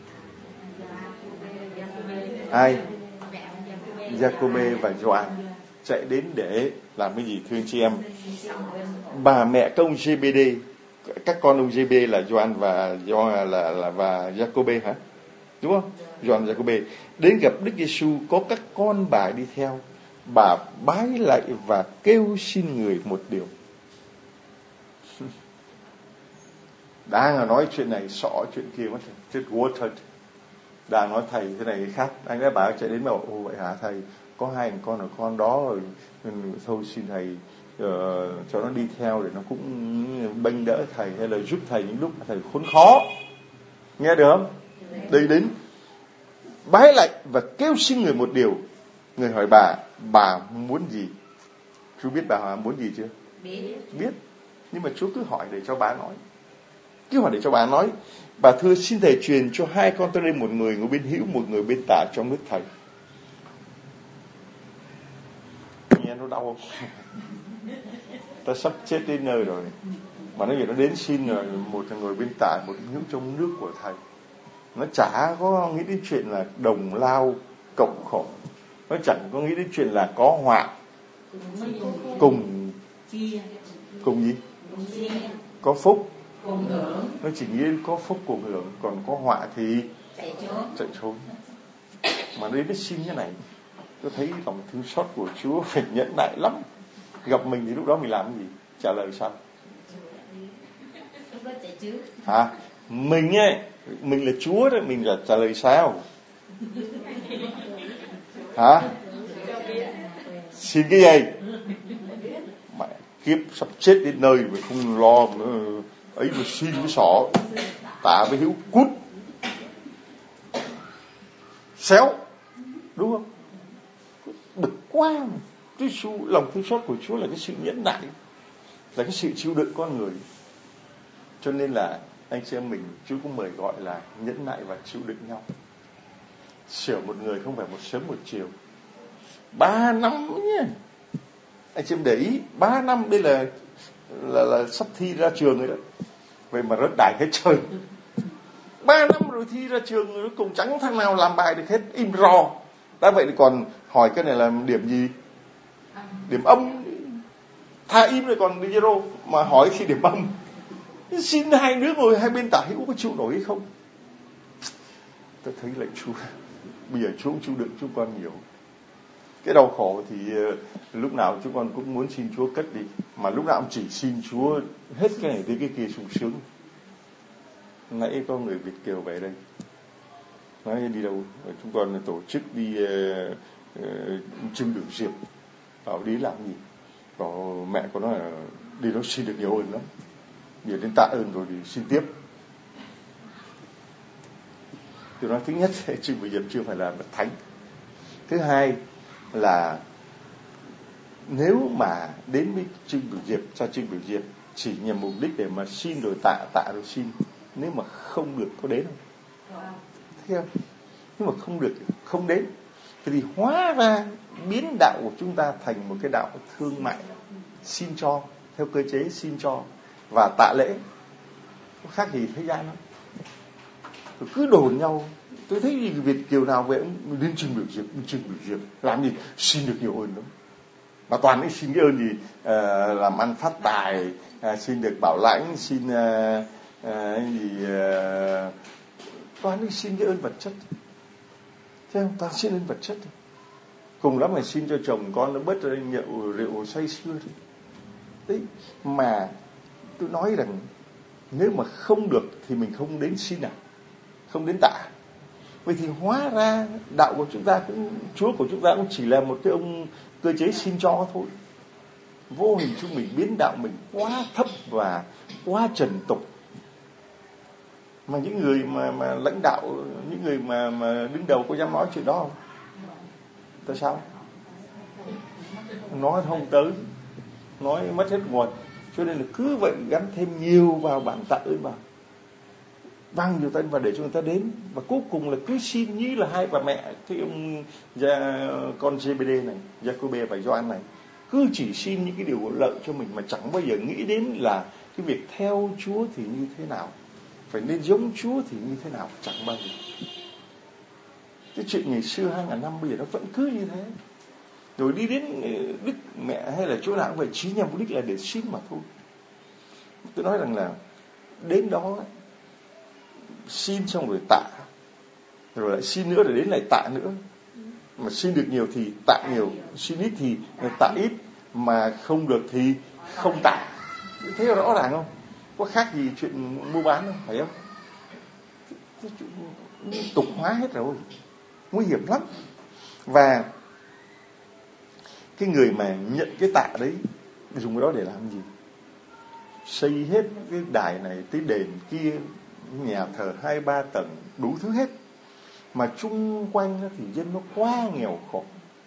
Ai? Giacôbê và Gioan chạy đến để làm cái gì thưa anh chị em? Bà mẹ các ông Giê-bê-đê, các con ông Giê-bê là Gioan và và Giacôbê hả? Đúng không? Gioan và Giacôbê đến gặp Đức Giêsu, có các con bà đi theo. Bà bái lạy và kêu xin người một điều. Đang nói chuyện này sọ chuyện kia mất, chết quá thật. Đang nói thầy thế này khác, anh ấy bảo chạy đến bảo ồ vậy hả thầy, có hai con ở con đó rồi, thôi xin thầy cho nó đi theo để nó cũng bênh đỡ thầy, hay là giúp thầy những lúc mà thầy khốn khó. Nghe được không? Đây đến bái lạy và kêu xin người một điều. Người hỏi bà muốn gì? Chú biết bà muốn gì chưa? Biết. Nhưng mà chú cứ hỏi để cho bà nói. Bà thưa xin thầy truyền cho hai con tôi đây, một người ngồi bên hữu, một người bên tả trong nước thầy. Nghe nó đau không? Ta sắp chết đến nơi rồi. Mà nó nó đến xin rồi, một là ngồi bên tả, một hữu trong nước của thầy. Nó chả có nghĩ đến chuyện là đồng lao cộng khổ. Nó chẳng có nghĩ đến chuyện là có họa cùng gì? Có phúc. Nó chỉ nghĩ đến có phúc cùng hưởng, còn có họa thì chạy trốn. Mà đến nó xin cái này, tôi thấy lòng thương xót của Chúa phải nhẫn nại lắm. Gặp mình thì lúc đó mình làm cái gì? Trả lời sao? Hả? Mình là Chúa đó, mình trả lời sao? Hả? Xin cái gì? Mẹ kiếp sắp chết đến nơi mà không lo nữa. Ấy mà xin với sọ, tạ với hữu cút xéo, đúng không? Bực quá. Lòng thương xót của Chúa là cái sự nhẫn nại, là cái sự chịu đựng con người. Cho nên là anh chị em mình, Chúa cũng mời gọi là nhẫn nại và chịu đựng nhau. Sửa một người không phải một sớm một chiều, 3 năm nhé. Anh chị em để ý, 3 năm đây là sắp thi ra trường rồi đó. Vậy mà rớt đại hết trời. 3 năm rồi thi ra trường rồi, cùng chẳng thằng nào làm bài được hết, im rò. Đã vậy thì còn hỏi cái này là điểm gì? Điểm âm. Tha im rồi còn đi zero, mà hỏi khi điểm âm. Xin hai đứa ngồi hai bên tả hữu có chịu nổi hay không? Tôi thấy lạy Chúa, bây giờ Chúa cũng chịu đựng chúng con nhiều. Cái đau khổ thì lúc nào chúng con cũng muốn xin Chúa cất đi, mà lúc nào cũng chỉ xin Chúa hết cái này tới cái kia sung sướng. Nãy có người Việt kiều về đây, nói đi đâu, chúng con tổ chức đi trưng biểu diệp, bảo đi làm gì, bảo mẹ có nói là đi đó xin được nhiều ơn lắm, giờ đến tạ ơn rồi thì xin tiếp. Tôi nói thứ nhất, trưng biểu diệp chưa phải là bậc thánh. Thứ hai là nếu mà đến với trưng biểu diệp, cho trưng biểu diệp chỉ nhằm mục đích để mà xin rồi tạ rồi xin, nếu mà không được có đến không? Thấy không? Nhưng mà không được, không đến thì hóa ra biến đạo của chúng ta thành một cái đạo thương mại, xin cho theo cơ chế xin cho và tạ lễ, có khác gì thế gian không? Rồi cứ đồn nhau. Tôi thấy Việt kiều nào về cũng đến trưng biểu diệp làm gì xin được nhiều ơn lắm, mà toàn ấy xin cái ơn gì làm ăn phát tài, xin được bảo lãnh, xin toàn ấy xin cái ơn vật chất, thấy không? Toàn xin ơn vật chất thôi. Cùng lắm là xin cho chồng con nó bớt nhậu rượu say sưa thôi. Đấy mà tôi nói rằng nếu mà không được thì mình không đến xin không đến tạ. Vậy thì hóa ra đạo của chúng ta cũng, Chúa của chúng ta cũng chỉ là một cái ông cơ chế xin cho thôi. Vô hình chúng mình biến đạo mình quá thấp và quá trần tục. Mà những người mà lãnh đạo, những người mà đứng đầu có dám nói chuyện đó không? Tại sao? Nói không tới, nói mất hết nguồn. Cho nên là cứ vậy gắn thêm nhiều vào bản tạ ơn vào. bao nhiêu tên và để cho người ta đến, và cuối cùng là cứ xin như là hai bà mẹ cái ông con Zebede này, Giacôbê và Gioan này, cứ chỉ xin những cái điều lợi cho mình mà chẳng bao giờ nghĩ đến là cái việc theo Chúa thì như thế nào, phải nên giống Chúa thì như thế nào, chẳng bao giờ. Cái chuyện ngày xưa 2000 năm bây giờ nó vẫn cứ như thế. Rồi đi đến Đức Mẹ hay là chỗ nào cũng vậy, chỉ nhằm mục đích là để xin mà thôi. Tôi nói rằng là đến đó xin xong rồi tạ, rồi lại xin nữa, rồi đến lại tạ nữa. Mà xin được nhiều thì tạ nhiều, xin ít thì tạ ít, mà không được thì không tạ. Thế rõ ràng không? Có khác gì chuyện mua bán không? Phải không? Cái chuyện tục hóa hết rồi, nguy hiểm lắm. Và cái người mà nhận cái tạ đấy dùng cái đó để làm gì? Xây hết cái đài này tới đền kia, nhà thờ 2-3 tầng, đủ thứ hết. Mà chung quanh thì dân nó quá nghèo khổ.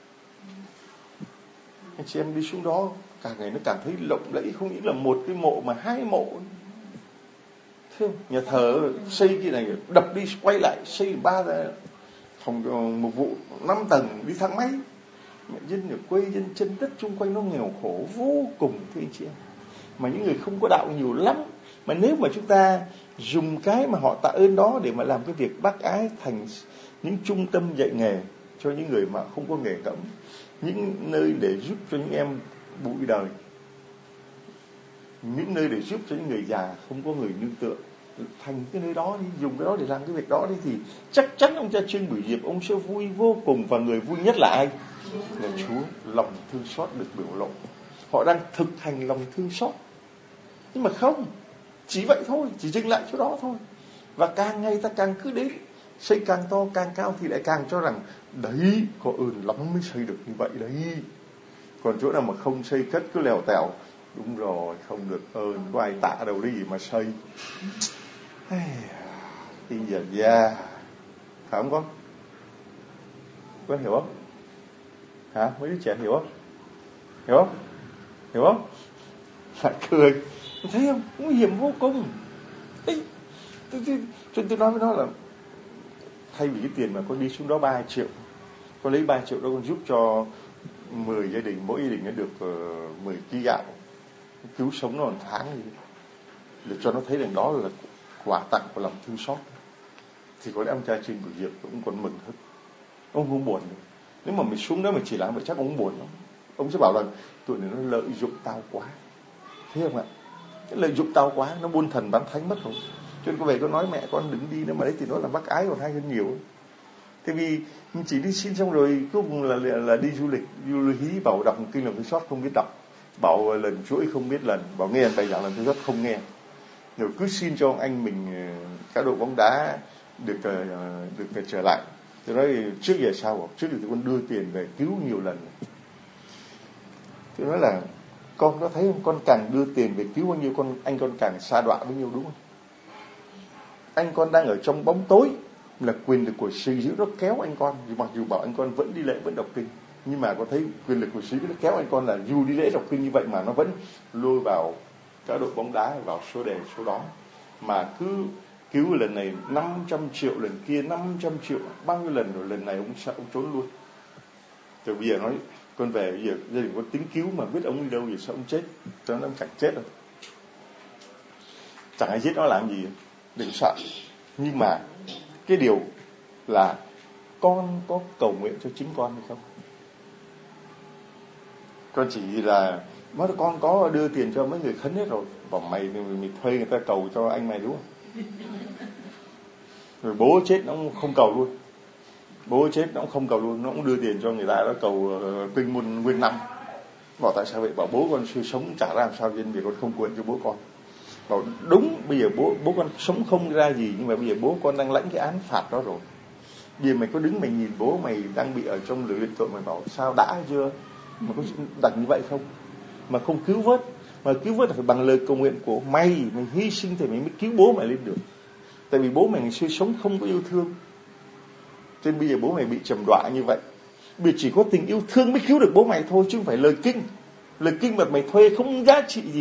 Anh chị em đi xuống đó, càng ngày nó càng thấy lộng lẫy, không những là một cái mộ mà 2 mộ. Thế không? Nhà thờ xây cái này đập đi quay lại, xây 3 phòng một vụ 5 tầng đi thang máy. Dân ở quê, dân chân đất chung quanh nó nghèo khổ vô cùng, thưa anh chị em. Mà những người không có đạo nhiều lắm. Mà nếu mà chúng ta dùng cái mà họ tạ ơn đó để mà làm cái việc bác ái thành những trung tâm dạy nghề cho những người mà không có nghề cẩm, những nơi để giúp cho những em bụi đời, những nơi để giúp cho những người già không có người nương tựa, thành cái nơi đó đi, dùng cái đó để làm cái việc đó đi, thì chắc chắn ông cha Trương Bửu Diệp ông sẽ vui vô cùng. Và người vui nhất là ai? Là Chúa. Lòng thương xót được biểu lộ, họ đang thực hành lòng thương xót. Nhưng mà không, chỉ vậy thôi, chỉ dừng lại chỗ đó thôi. Và càng ngày ta càng cứ đến xây càng to càng cao thì lại càng cho rằng đấy có ơn lắm mới xây được như vậy đấy. Còn chỗ nào mà không xây cất cứ lèo tèo, đúng rồi, không được ơn, có ai tạ đâu đi mà xây. Bây giờ già, phải không con? Con hiểu không? Hả? Mấy đứa trẻ hiểu không? Hiểu không? Hiểu không? Phải cười. Thấy không? Nguy hiểm vô cùng. Tôi nói với nó là thay vì cái tiền mà con đi xuống đó 3 triệu, con lấy 3 triệu đó con giúp cho 10 gia đình, mỗi gia đình nó được 10 kg gạo, cứu sống nó một tháng đi, để cho nó thấy rằng đó là quà tặng của lòng thương xót. Thì có lẽ ông cha Trương Bửu Diệp cũng còn mừng hơn, ông không buồn nữa. Nếu mà mình xuống đó mà chỉ làm vậy chắc ông không buồn lắm. Ông sẽ bảo là tụi này nó lợi dụng tao quá, thấy không ạ? Cái lợi dụng tao quá, nó buôn thần bán thánh mất rồi. Cho nên con về con nói mẹ con đừng đi nữa, mà đấy thì nó là bác ái còn hay hơn nhiều. Tại vì mình chỉ đi xin xong rồi cuối cùng là đi du lịch hí, bảo đọc kinh lòng thương xót không biết đọc, bảo lần chuỗi không biết lần, bảo nghe bài giảng lần thương xót không nghe, rồi cứ xin cho anh mình cá độ bóng đá được trở lại. Tôi nói trước giờ sao, trước thì con đưa tiền về cứu nhiều lần. Tôi nói là con có thấy không, con càng đưa tiền về cứu bao nhiêu, anh con càng sa đọa bao nhiêu, đúng không? Anh con đang ở trong bóng tối, là quyền lực của sự dữ nó kéo anh con. Mặc dù bảo anh con vẫn đi lễ, vẫn đọc kinh, nhưng mà có thấy quyền lực của sự dữ nó kéo anh con là dù đi lễ đọc kinh như vậy mà nó vẫn lôi vào cá độ bóng đá, vào số đề số đó. Mà cứ cứu lần này 500 triệu, lần kia 500 triệu, bao nhiêu lần rồi, lần này ông sợ ông trốn luôn. Rồi bây giờ nói con về, bây giờ gia đình con tính cứu mà biết ông đi đâu, giờ sợ ông chết, cho nó chẳng chết đâu, chẳng ai giết nó làm gì, đừng sợ. Nhưng mà cái điều là con có cầu nguyện cho chính con hay không? Con chỉ là con có đưa tiền cho mấy người khấn hết rồi, bảo mày thuê người ta cầu cho anh mày, đúng không? Rồi bố chết nó cũng không cầu luôn, bố chết nó cũng không cầu luôn, nó cũng đưa tiền cho người ta đó cầu kinh môn nguyên năm. Bảo tại sao vậy? Bảo bố con suy sống chả làm sao nên vì con không quyện cho bố con. Bảo đúng, bây giờ bố con sống không ra gì, nhưng mà bây giờ bố con đang lãnh cái án phạt đó rồi. Bây giờ mày có đứng mày nhìn bố mày đang bị ở trong lưới tội, mày bảo sao đã chưa? Mà có đặt như vậy không? Mà không cứu vớt. Mà cứu vớt là phải bằng lời cầu nguyện của mày hy sinh thì mày mới cứu bố mày lên được. Tại vì bố mày ngày xưa sống không có yêu thương, cho nên bây giờ bố mày bị trầm đọa như vậy. Vì chỉ có tình yêu thương mới cứu được bố mày thôi, chứ không phải lời kinh. Lời kinh mà mày thuê không giá trị gì.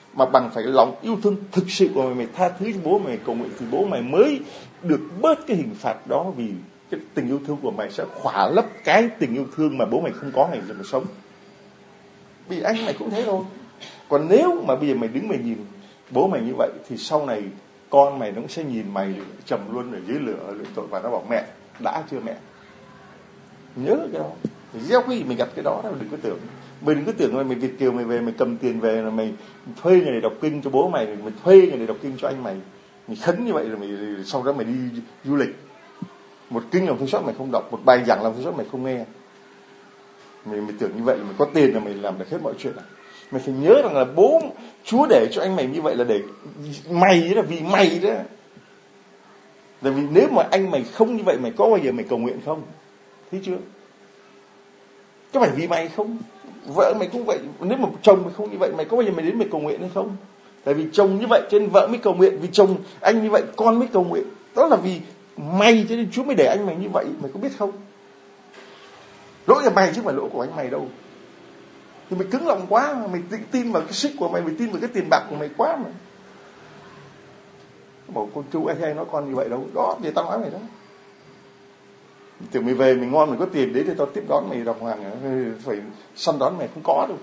mà bằng phải lòng yêu thương thực sự của mày tha thứ cho bố mày, cầu nguyện thì bố mày mới được bớt cái hình phạt đó, vì cái tình yêu thương của mày sẽ khỏa lấp cái tình yêu thương mà bố mày không có ngày giờ mà sống. Vì anh mày cũng thế thôi. Còn nếu mà bây giờ mày đứng mày nhìn bố mày như vậy thì sau này con mày nó cũng sẽ nhìn mày trầm luôn ở dưới lửa tội, và nó bảo mẹ đã chưa mẹ. Nhớ cái đó, gieo cái gì mày gặp cái đó, đừng có tưởng. Mày đừng có tưởng là mày Việt kiều mày về mày cầm tiền về là mày thuê người này đọc kinh cho bố mày, mày thuê người này đọc kinh cho anh mày, mày khấn như vậy rồi mày sau đó mày đi du lịch. Một kinh làm thương xót mày không đọc, một bài giảng làm thương xót mày không nghe. Mày tưởng như vậy là mày có tiền là mày làm được hết mọi chuyện à? Mày phải nhớ rằng là bố Chúa để cho anh mày như vậy là để mày, là vì mày đó. Tại vì nếu mà anh mày không như vậy, mày có bao giờ mày cầu nguyện không? Thấy chưa? Có phải vì mày không? Vợ mày cũng vậy. Nếu mà chồng mày không như vậy, mày có bao giờ mày đến mày cầu nguyện hay không? Tại vì chồng như vậy cho nên vợ mới cầu nguyện, vì chồng anh như vậy con mới cầu nguyện. Đó là vì mày cho nên Chúa mới để anh mày như vậy, mày có biết không? Lỗi là mày chứ không phải lỗi của anh mày đâu. Thì mày cứng lòng quá mà, mày tin vào cái sức của mày tin vào cái tiền bạc của mày quá mà. Bảo con chú ai nói con như vậy đâu. Đó, thì tao nói mày đó. Tưởng mày về mày ngon, mày có tiền đấy thì tao tiếp đón mày đàng hoàng, phải săn đón mày, không có đâu.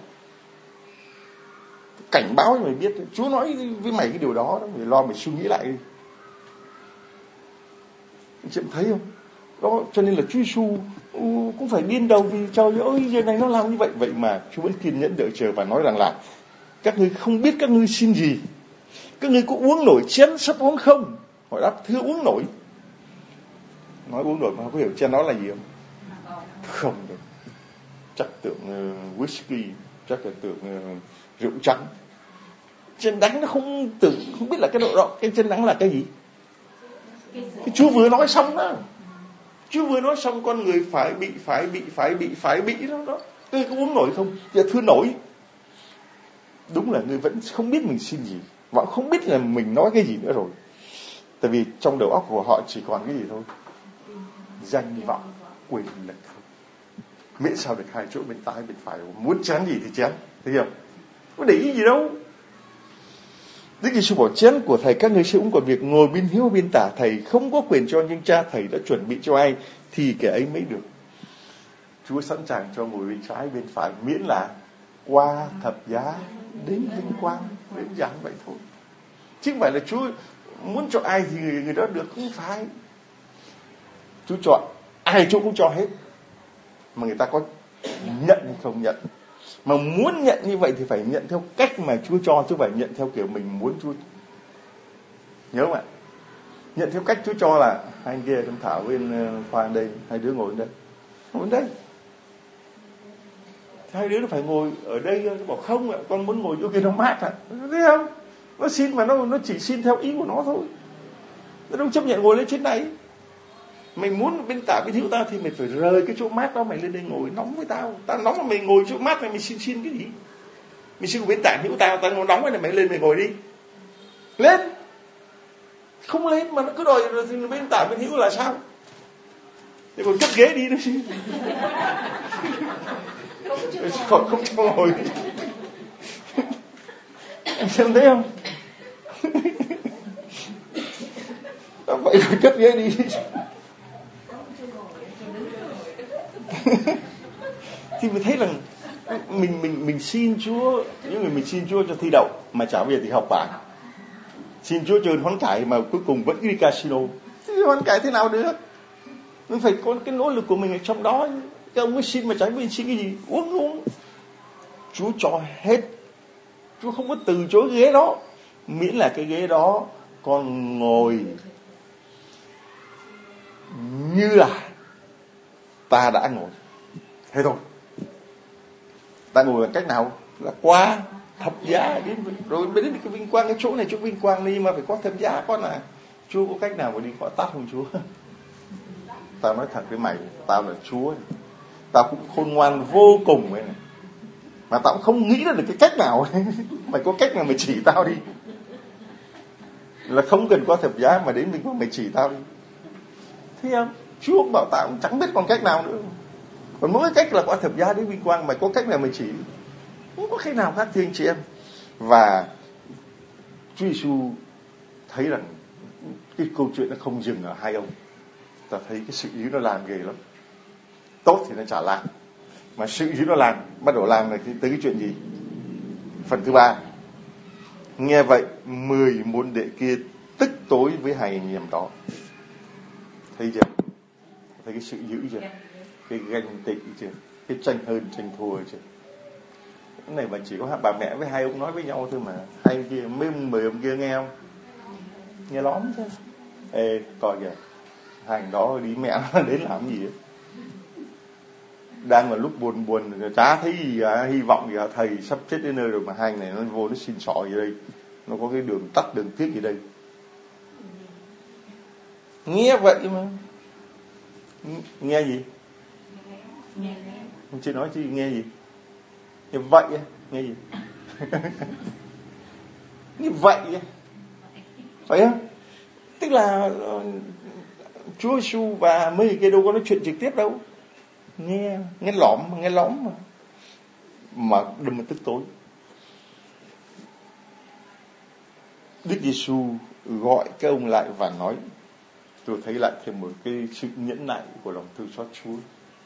Cảnh báo cho mày biết, Chúa nói với mày cái điều đó, mày lo mày suy nghĩ lại đi. Chị thấy không? Đó, cho nên là Chúa Giêsu cũng phải điên đầu vì trời ơi giờ này nó làm như vậy. Vậy mà Chúa vẫn kiên nhẫn đợi chờ và nói rằng là các ngươi không biết các ngươi xin gì. Các ngươi có uống nổi chén sắp uống không? Hỏi đáp thưa uống nổi. Nói uống nổi mà không có hiểu chén đó là gì không? Không được. Chắc tưởng whisky, chắc là tưởng rượu trắng. Chén đắng nó không biết là cái độ đó, cái chén đắng là cái gì? Cái Chúa vừa nói xong đó. Chúa vừa nói xong con người phải bị đó. Ngươi có uống nổi không? Dạ thưa nổi. Đúng là ngươi vẫn không biết mình xin gì, và không biết là mình nói cái gì nữa rồi. Tại vì trong đầu óc của họ chỉ còn cái gì thôi? Danh vọng, quyền lực thôi. Miễn sao được hai chỗ bên trái bên phải, muốn chén gì thì chén, thấy không? Có để ý gì đâu. Đức Giêsu bảo chén của thầy các ngươi sẽ uống, còn việc ngồi bên hiếu bên tả thầy không có quyền cho, nhưng cha thầy đã chuẩn bị cho ai thì kẻ ấy mới được. Chúa sẵn sàng cho ngồi bên trái bên phải, miễn là qua thập giá đến vinh quang, đến giảng vậy thôi. Chứ không phải là Chúa muốn cho ai thì người đó được, không phải. Chúa chọn ai Chúa cũng cho hết, mà người ta có nhận hay không nhận. Mà muốn nhận như vậy thì phải nhận theo cách mà Chúa cho, chứ không phải nhận theo kiểu mình muốn Chúa. Nhớ không ạ? Nhận theo cách Chúa cho là hai kia trong Thảo bên Khoa đây, hai đứa ngồi đây, ngồi đây. Hai đứa nó phải ngồi ở đây. Nó bảo không ạ, con muốn ngồi chỗ kia nó mát ạ. Thấy không? Nó xin mà nó chỉ xin theo ý của nó thôi. Nó không chấp nhận ngồi lên trên này. Mày muốn bên tả bên hữu tao thì mày phải rời cái chỗ mát đó, mày lên đây ngồi nóng với tao. Tao nóng mà mày ngồi chỗ mát này, mày xin cái gì? Mày xin của bên tả hữu tao, tao nóng này, mày lên mày ngồi đi. Lên. Không lên mà nó cứ đòi rồi bên tả bên hữu là sao? Thì còn cất ghế đi nữa chứ. Không cho ngồi. Em xem thấy không? Đó, vậy rồi cất ghế đi. Thì mình thấy rằng mình xin Chúa, những người mình xin Chúa cho thi đậu mà chả về thì học bảng, xin Chúa cho hoán cải mà cuối cùng vẫn đi casino, thì hoán cải thế nào được? Mình phải có cái nỗ lực của mình ở trong đó. Các ông mới xin mà chả biết xin cái gì, uống. Chúa cho hết, Chúa không có từ chối ghế đó, miễn là cái ghế đó con ngồi như là ta đã ngồi, thế thôi. Ta ngồi bằng cách nào? Là qua thập giá đến rồi mới đến cái vinh quang. Cái chỗ này chỗ vinh quang đi mà phải có thập giá con à. Chúa có cách nào mà đi khỏi tắt không Chúa? Tao nói thật với mày, tao là Chúa, tao cũng khôn ngoan vô cùng ấy này, mà tao cũng không nghĩ ra được cái cách nào ấy. Mày có cách nào mày chỉ tao đi. Là không cần qua thập giá mà đến vinh quang, mày chỉ tao đi. Thấy không? Chúa cũng bảo tao cũng chẳng biết còn cách nào nữa. Còn mỗi cách là qua thập giá đến vinh quang, mày có cách nào mày chỉ? Không có cách nào khác thưa anh chị em. Và Chúa Giêsu thấy rằng cái câu chuyện nó không dừng ở hai ông. Ta thấy cái sự dữ nó làm ghê lắm. Tốt thì nó chả làm, mà sự dữ nó làm, bắt đầu làm là tới cái chuyện gì? Phần thứ 3. Nghe vậy 10 môn đệ kia tức tối với hai anh em đó. Thấy chưa? Thấy cái sự dữ chưa? Cái ganh tị chưa? Cái tranh hơn tranh thua chưa? Cái này mà chỉ có bà mẹ với hai ông nói với nhau thôi mà. Hai ông kia, mấy 10 ông kia nghe không? Nghe lóm chứ. Ê, coi kìa, hàng đó đi mẹ nó đến làm gì ấy. Đang là lúc buồn chả thấy gì hy vọng gì thầy sắp chết đến nơi rồi mà hai này nó vô nó xin sọ gì đây, nó có cái đường tắt đường tiếc gì đây. Nghe vậy mà nghe gì? Không chưa nói chứ nghe gì? Nghe vậy á, nghe gì? Như vậy á, phải không? Tức là Chúa Giêsu và mấy người kia đâu có nói chuyện trực tiếp đâu, nghe lõm mà đừng mà tức tối. Đức Giêsu gọi các ông lại và nói, tôi thấy lại thêm một cái sự nhẫn nại của lòng thương xót Chúa.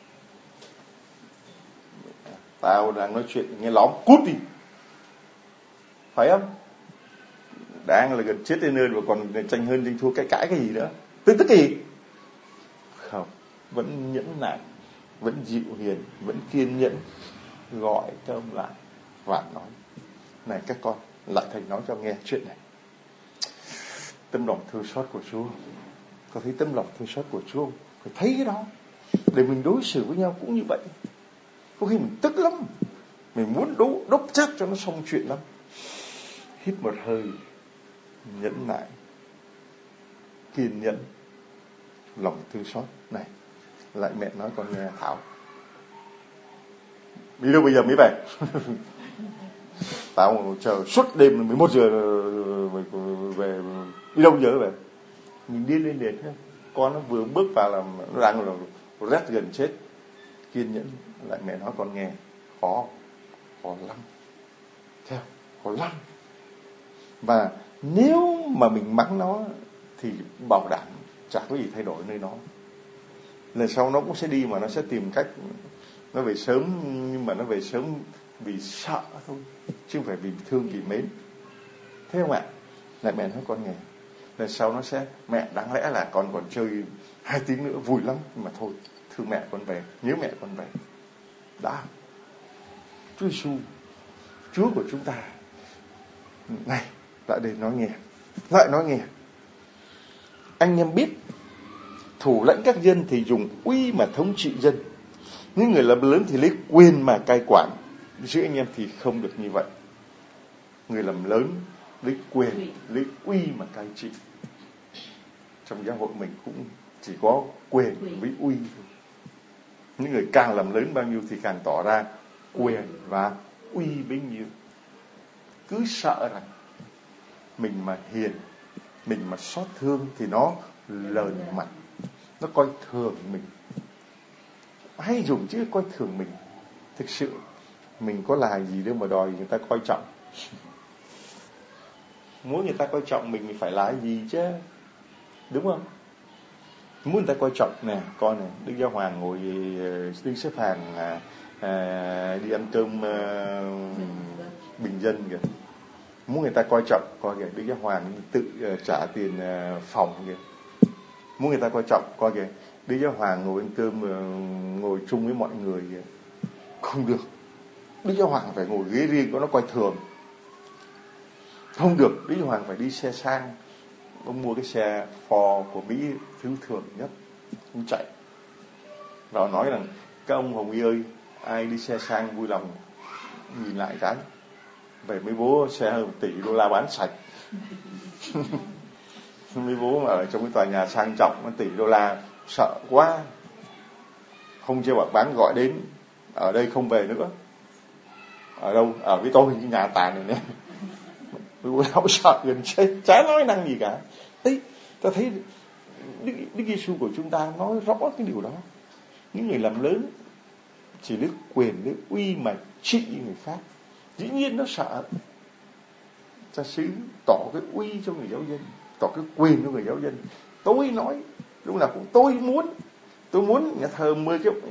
Tao đang nói chuyện nghe lõm, cút đi, phải không? Đang là gần chết đến nơi mà còn tranh hơn tranh thua, cãi cái gì nữa? Tức cái gì? Không, vẫn nhẫn nại, vẫn dịu hiền, vẫn kiên nhẫn, gọi các ông lại và nói, này các con, lại thầy nói cho nghe chuyện này. Tấm lòng thương xót của Chúa, có thấy tấm lòng thương xót của Chúa không? Phải thấy cái đó để mình đối xử với nhau cũng như vậy. Có khi mình tức lắm, mình muốn đốc chát cho nó xong chuyện lắm. Hít một hơi, nhẫn nại, kiên nhẫn, lòng thương xót. Này, lại mẹ nói con nghe Thảo, đi đâu bây giờ mới về? Tao chờ suốt đêm 11 giờ về, đi đâu giờ về? Mình điên lên liền thế. Con nó vừa bước vào là nó đang là rét gần chết. Kiên nhẫn, lại mẹ nói con nghe, khó lắm. Theo, khó lắm. Và nếu mà mình mắng nó thì bảo đảm chả có gì thay đổi nơi nó. Lần sau nó cũng sẽ đi mà nó sẽ tìm cách, nó về sớm, nhưng mà nó về sớm vì sợ thôi, chứ không phải vì thương vì mến. Thế không ạ? Lại mẹ nói con nghe, lần sau nó sẽ, mẹ đáng lẽ là con còn chơi 2 tiếng nữa vui lắm, nhưng mà thôi, thương mẹ con về, nhớ mẹ con về. Đã. Chúa Giêsu, Chúa của chúng ta, này, lại đây nói nghe. Anh em biết, thủ lãnh các dân thì dùng uy mà thống trị dân, những người làm lớn thì lấy quyền mà cai quản. Giữa anh em thì không được như vậy. Người làm lớn lấy quyền, lấy uy mà cai trị. Trong giáo hội mình cũng chỉ có quyền với uy thôi. Những người càng làm lớn bao nhiêu thì càng tỏ ra quyền và uy bấy nhiêu. Cứ sợ rằng mình mà hiền, mình mà xót thương thì nó lờn mặt, nó coi thường mình. Hay dùng chữ coi thường mình. Thực sự mình có là gì đâu mà đòi người ta coi trọng. Muốn người ta coi trọng mình phải là gì chứ, đúng không? Muốn người ta coi trọng nè, con này Đức Giáo Hoàng ngồi đứng xếp hàng đi ăn cơm bình dân kìa. Muốn người ta coi trọng, coi kìa, Đức Giáo Hoàng tự trả tiền phòng kìa. Muốn người ta coi trọng, coi kìa, Đức Giáo Hoàng ngồi ăn cơm ngồi chung với mọi người kìa. Không được, Đức Giáo Hoàng phải ngồi ghế riêng, có nó coi thường. Không được, Đức Giáo Hoàng phải đi xe sang. Ông mua cái xe Ford của Mỹ thứ thường nhất, ông chạy. Và ông nói rằng, các ông Hồng Y ơi, ai đi xe sang vui lòng nhìn lại cái. Về mấy bố xe $1 tỷ bán sạch. Mấy bố mà ở trong cái tòa nhà sang trọng $1 tỷ, sợ quá. Không chưa bảo bán gọi đến, ở đây không về nữa. Ở đâu? Ở với tôi cái nhà tàn này nè. Mấy bố lão sợ gần chết, chả nói năng gì cả. Đấy, ta thấy Đức Giêsu của chúng ta nói rõ cái điều đó. Những người làm lớn chỉ lấy quyền, lấy uy mà trị người khác. Dĩ nhiên nó sợ. cha xứ tỏ cái uy cho người giáo dân, tỏ cái quyền cho người giáo dân. Tôi nói lúc nào cũng tôi muốn nhà thờ 10 cái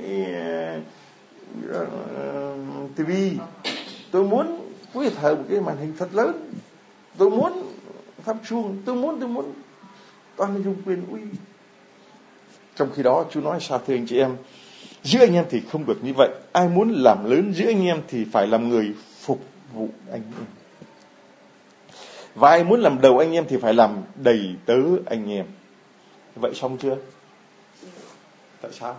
TV, tôi muốn quý thờ một cái màn hình thật lớn, tôi muốn thắp chuông, tôi muốn toàn là dùng quyền uy. Trong khi đó Chúa nói sao thưa anh chị em, giữa anh em thì không được như vậy. Ai muốn làm lớn giữa anh em thì phải làm người phục vụ anh em, và ai muốn làm đầu anh em thì phải làm đầy tớ anh em. Vậy xong chưa? Tại sao?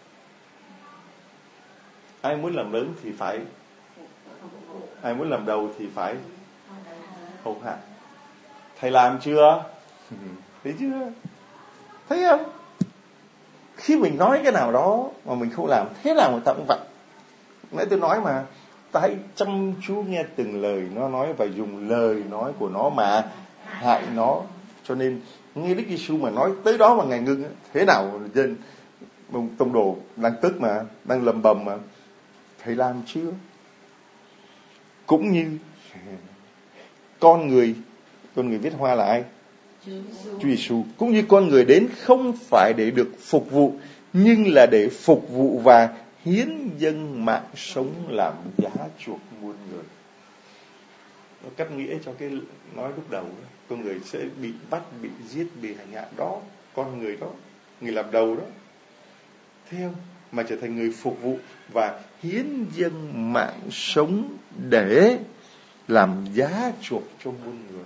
Ai muốn làm lớn thì phải, ai muốn làm đầu thì phải hầu hạ. Thầy làm chưa? Thấy chưa? Thấy không? Khi mình nói cái nào đó mà mình không làm, thế nào người ta cũng vậy. Nãy tôi nói mà, ta hãy chăm chú nghe từng lời nó nói và dùng lời nói của nó mà hại nó. Cho nên nghe Đức Giêsu mà nói tới đó mà Ngài ngưng, thế nào dân tông đồ đang tức mà, đang lầm bầm mà, thầy làm chưa? Cũng như con người viết hoa là ai? Chúa Giêsu. Cũng như con người đến không phải để được phục vụ, nhưng là để phục vụ và hiến dâng mạng sống làm giá chuộc muôn người. Nó cắt nghĩa cho cái nói lúc đầu, con người sẽ bị bắt, bị giết, bị hành hạ đó, con người đó, người làm đầu đó, theo mà trở thành người phục vụ và hiến dâng mạng sống để làm giá chuộc cho muôn người.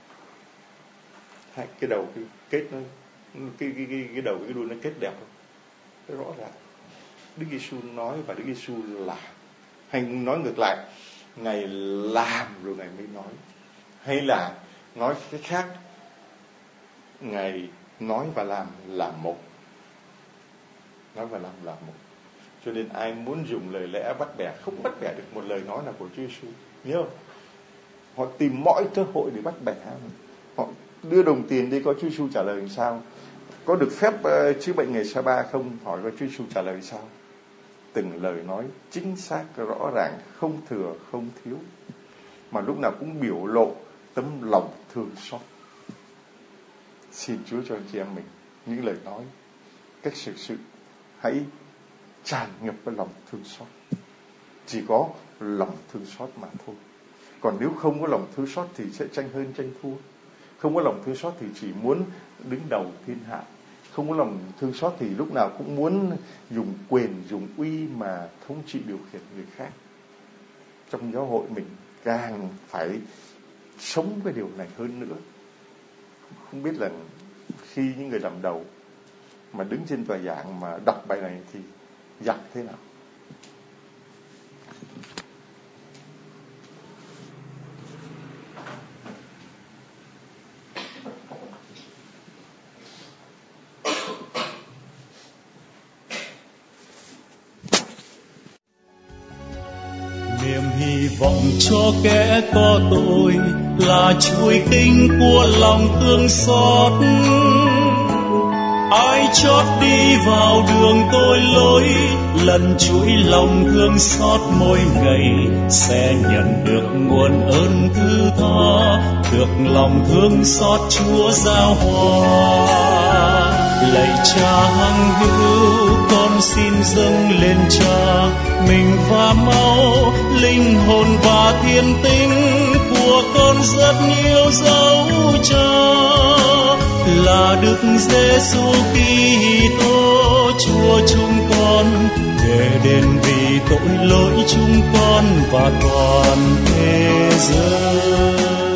Cái đầu cái kết nó cái đầu cái đuôi nó kết đẹp không? Rất rõ ràng. Đức Giêsu nói và Đức Giêsu làm. Hay nói ngược lại, Ngài làm rồi Ngài mới nói. Hay là nói cái khác, Ngài nói và làm là một. Nói và làm là một. Cho nên ai muốn dùng lời lẽ bắt bẻ, không bắt bẻ được một lời nói nào của Chúa Giêsu. Nhớ không? Họ tìm mọi cơ hội để bắt bẻ. Họ đưa đồng tiền đi, có Chúa Giêsu trả lời làm sao? Có được phép chữa bệnh ngày Sa-ba không? Hỏi có Chúa Giêsu trả lời sao? Từng lời nói chính xác, rõ ràng, không thừa, không thiếu, mà lúc nào cũng biểu lộ tấm lòng thương xót. Xin Chúa cho anh chị em mình những lời nói, cách xử sự hãy tràn ngập với lòng thương xót. Chỉ có lòng thương xót mà thôi. Còn nếu không có lòng thương xót thì sẽ tranh hơn tranh thua. Không có lòng thương xót thì chỉ muốn đứng đầu thiên hạ. Không có lòng thương xót thì lúc nào cũng muốn dùng quyền, dùng uy mà thống trị điều khiển người khác. Trong giáo hội mình càng phải sống cái điều này hơn nữa. Không biết là khi những người làm đầu mà đứng trên tòa giảng mà đọc bài này thì giặc thế nào? Niềm hy vọng cho kẻ có tội là chuỗi kinh của lòng thương xót. Ai chót đi vào đường tội lỗi, lần chuỗi lòng thương xót mỗi ngày sẽ nhận được nguồn ơn thứ tha, được lòng thương xót Chúa giao hòa. Lạy Cha hằng hữu, con xin dâng lên Cha mình và máu, linh hồn và thiên tính của con rất yêu dấu Cha, là Đức Giêsu Kitô Chúa chúng con, để đền vì tội lỗi chúng con và toàn thế giới.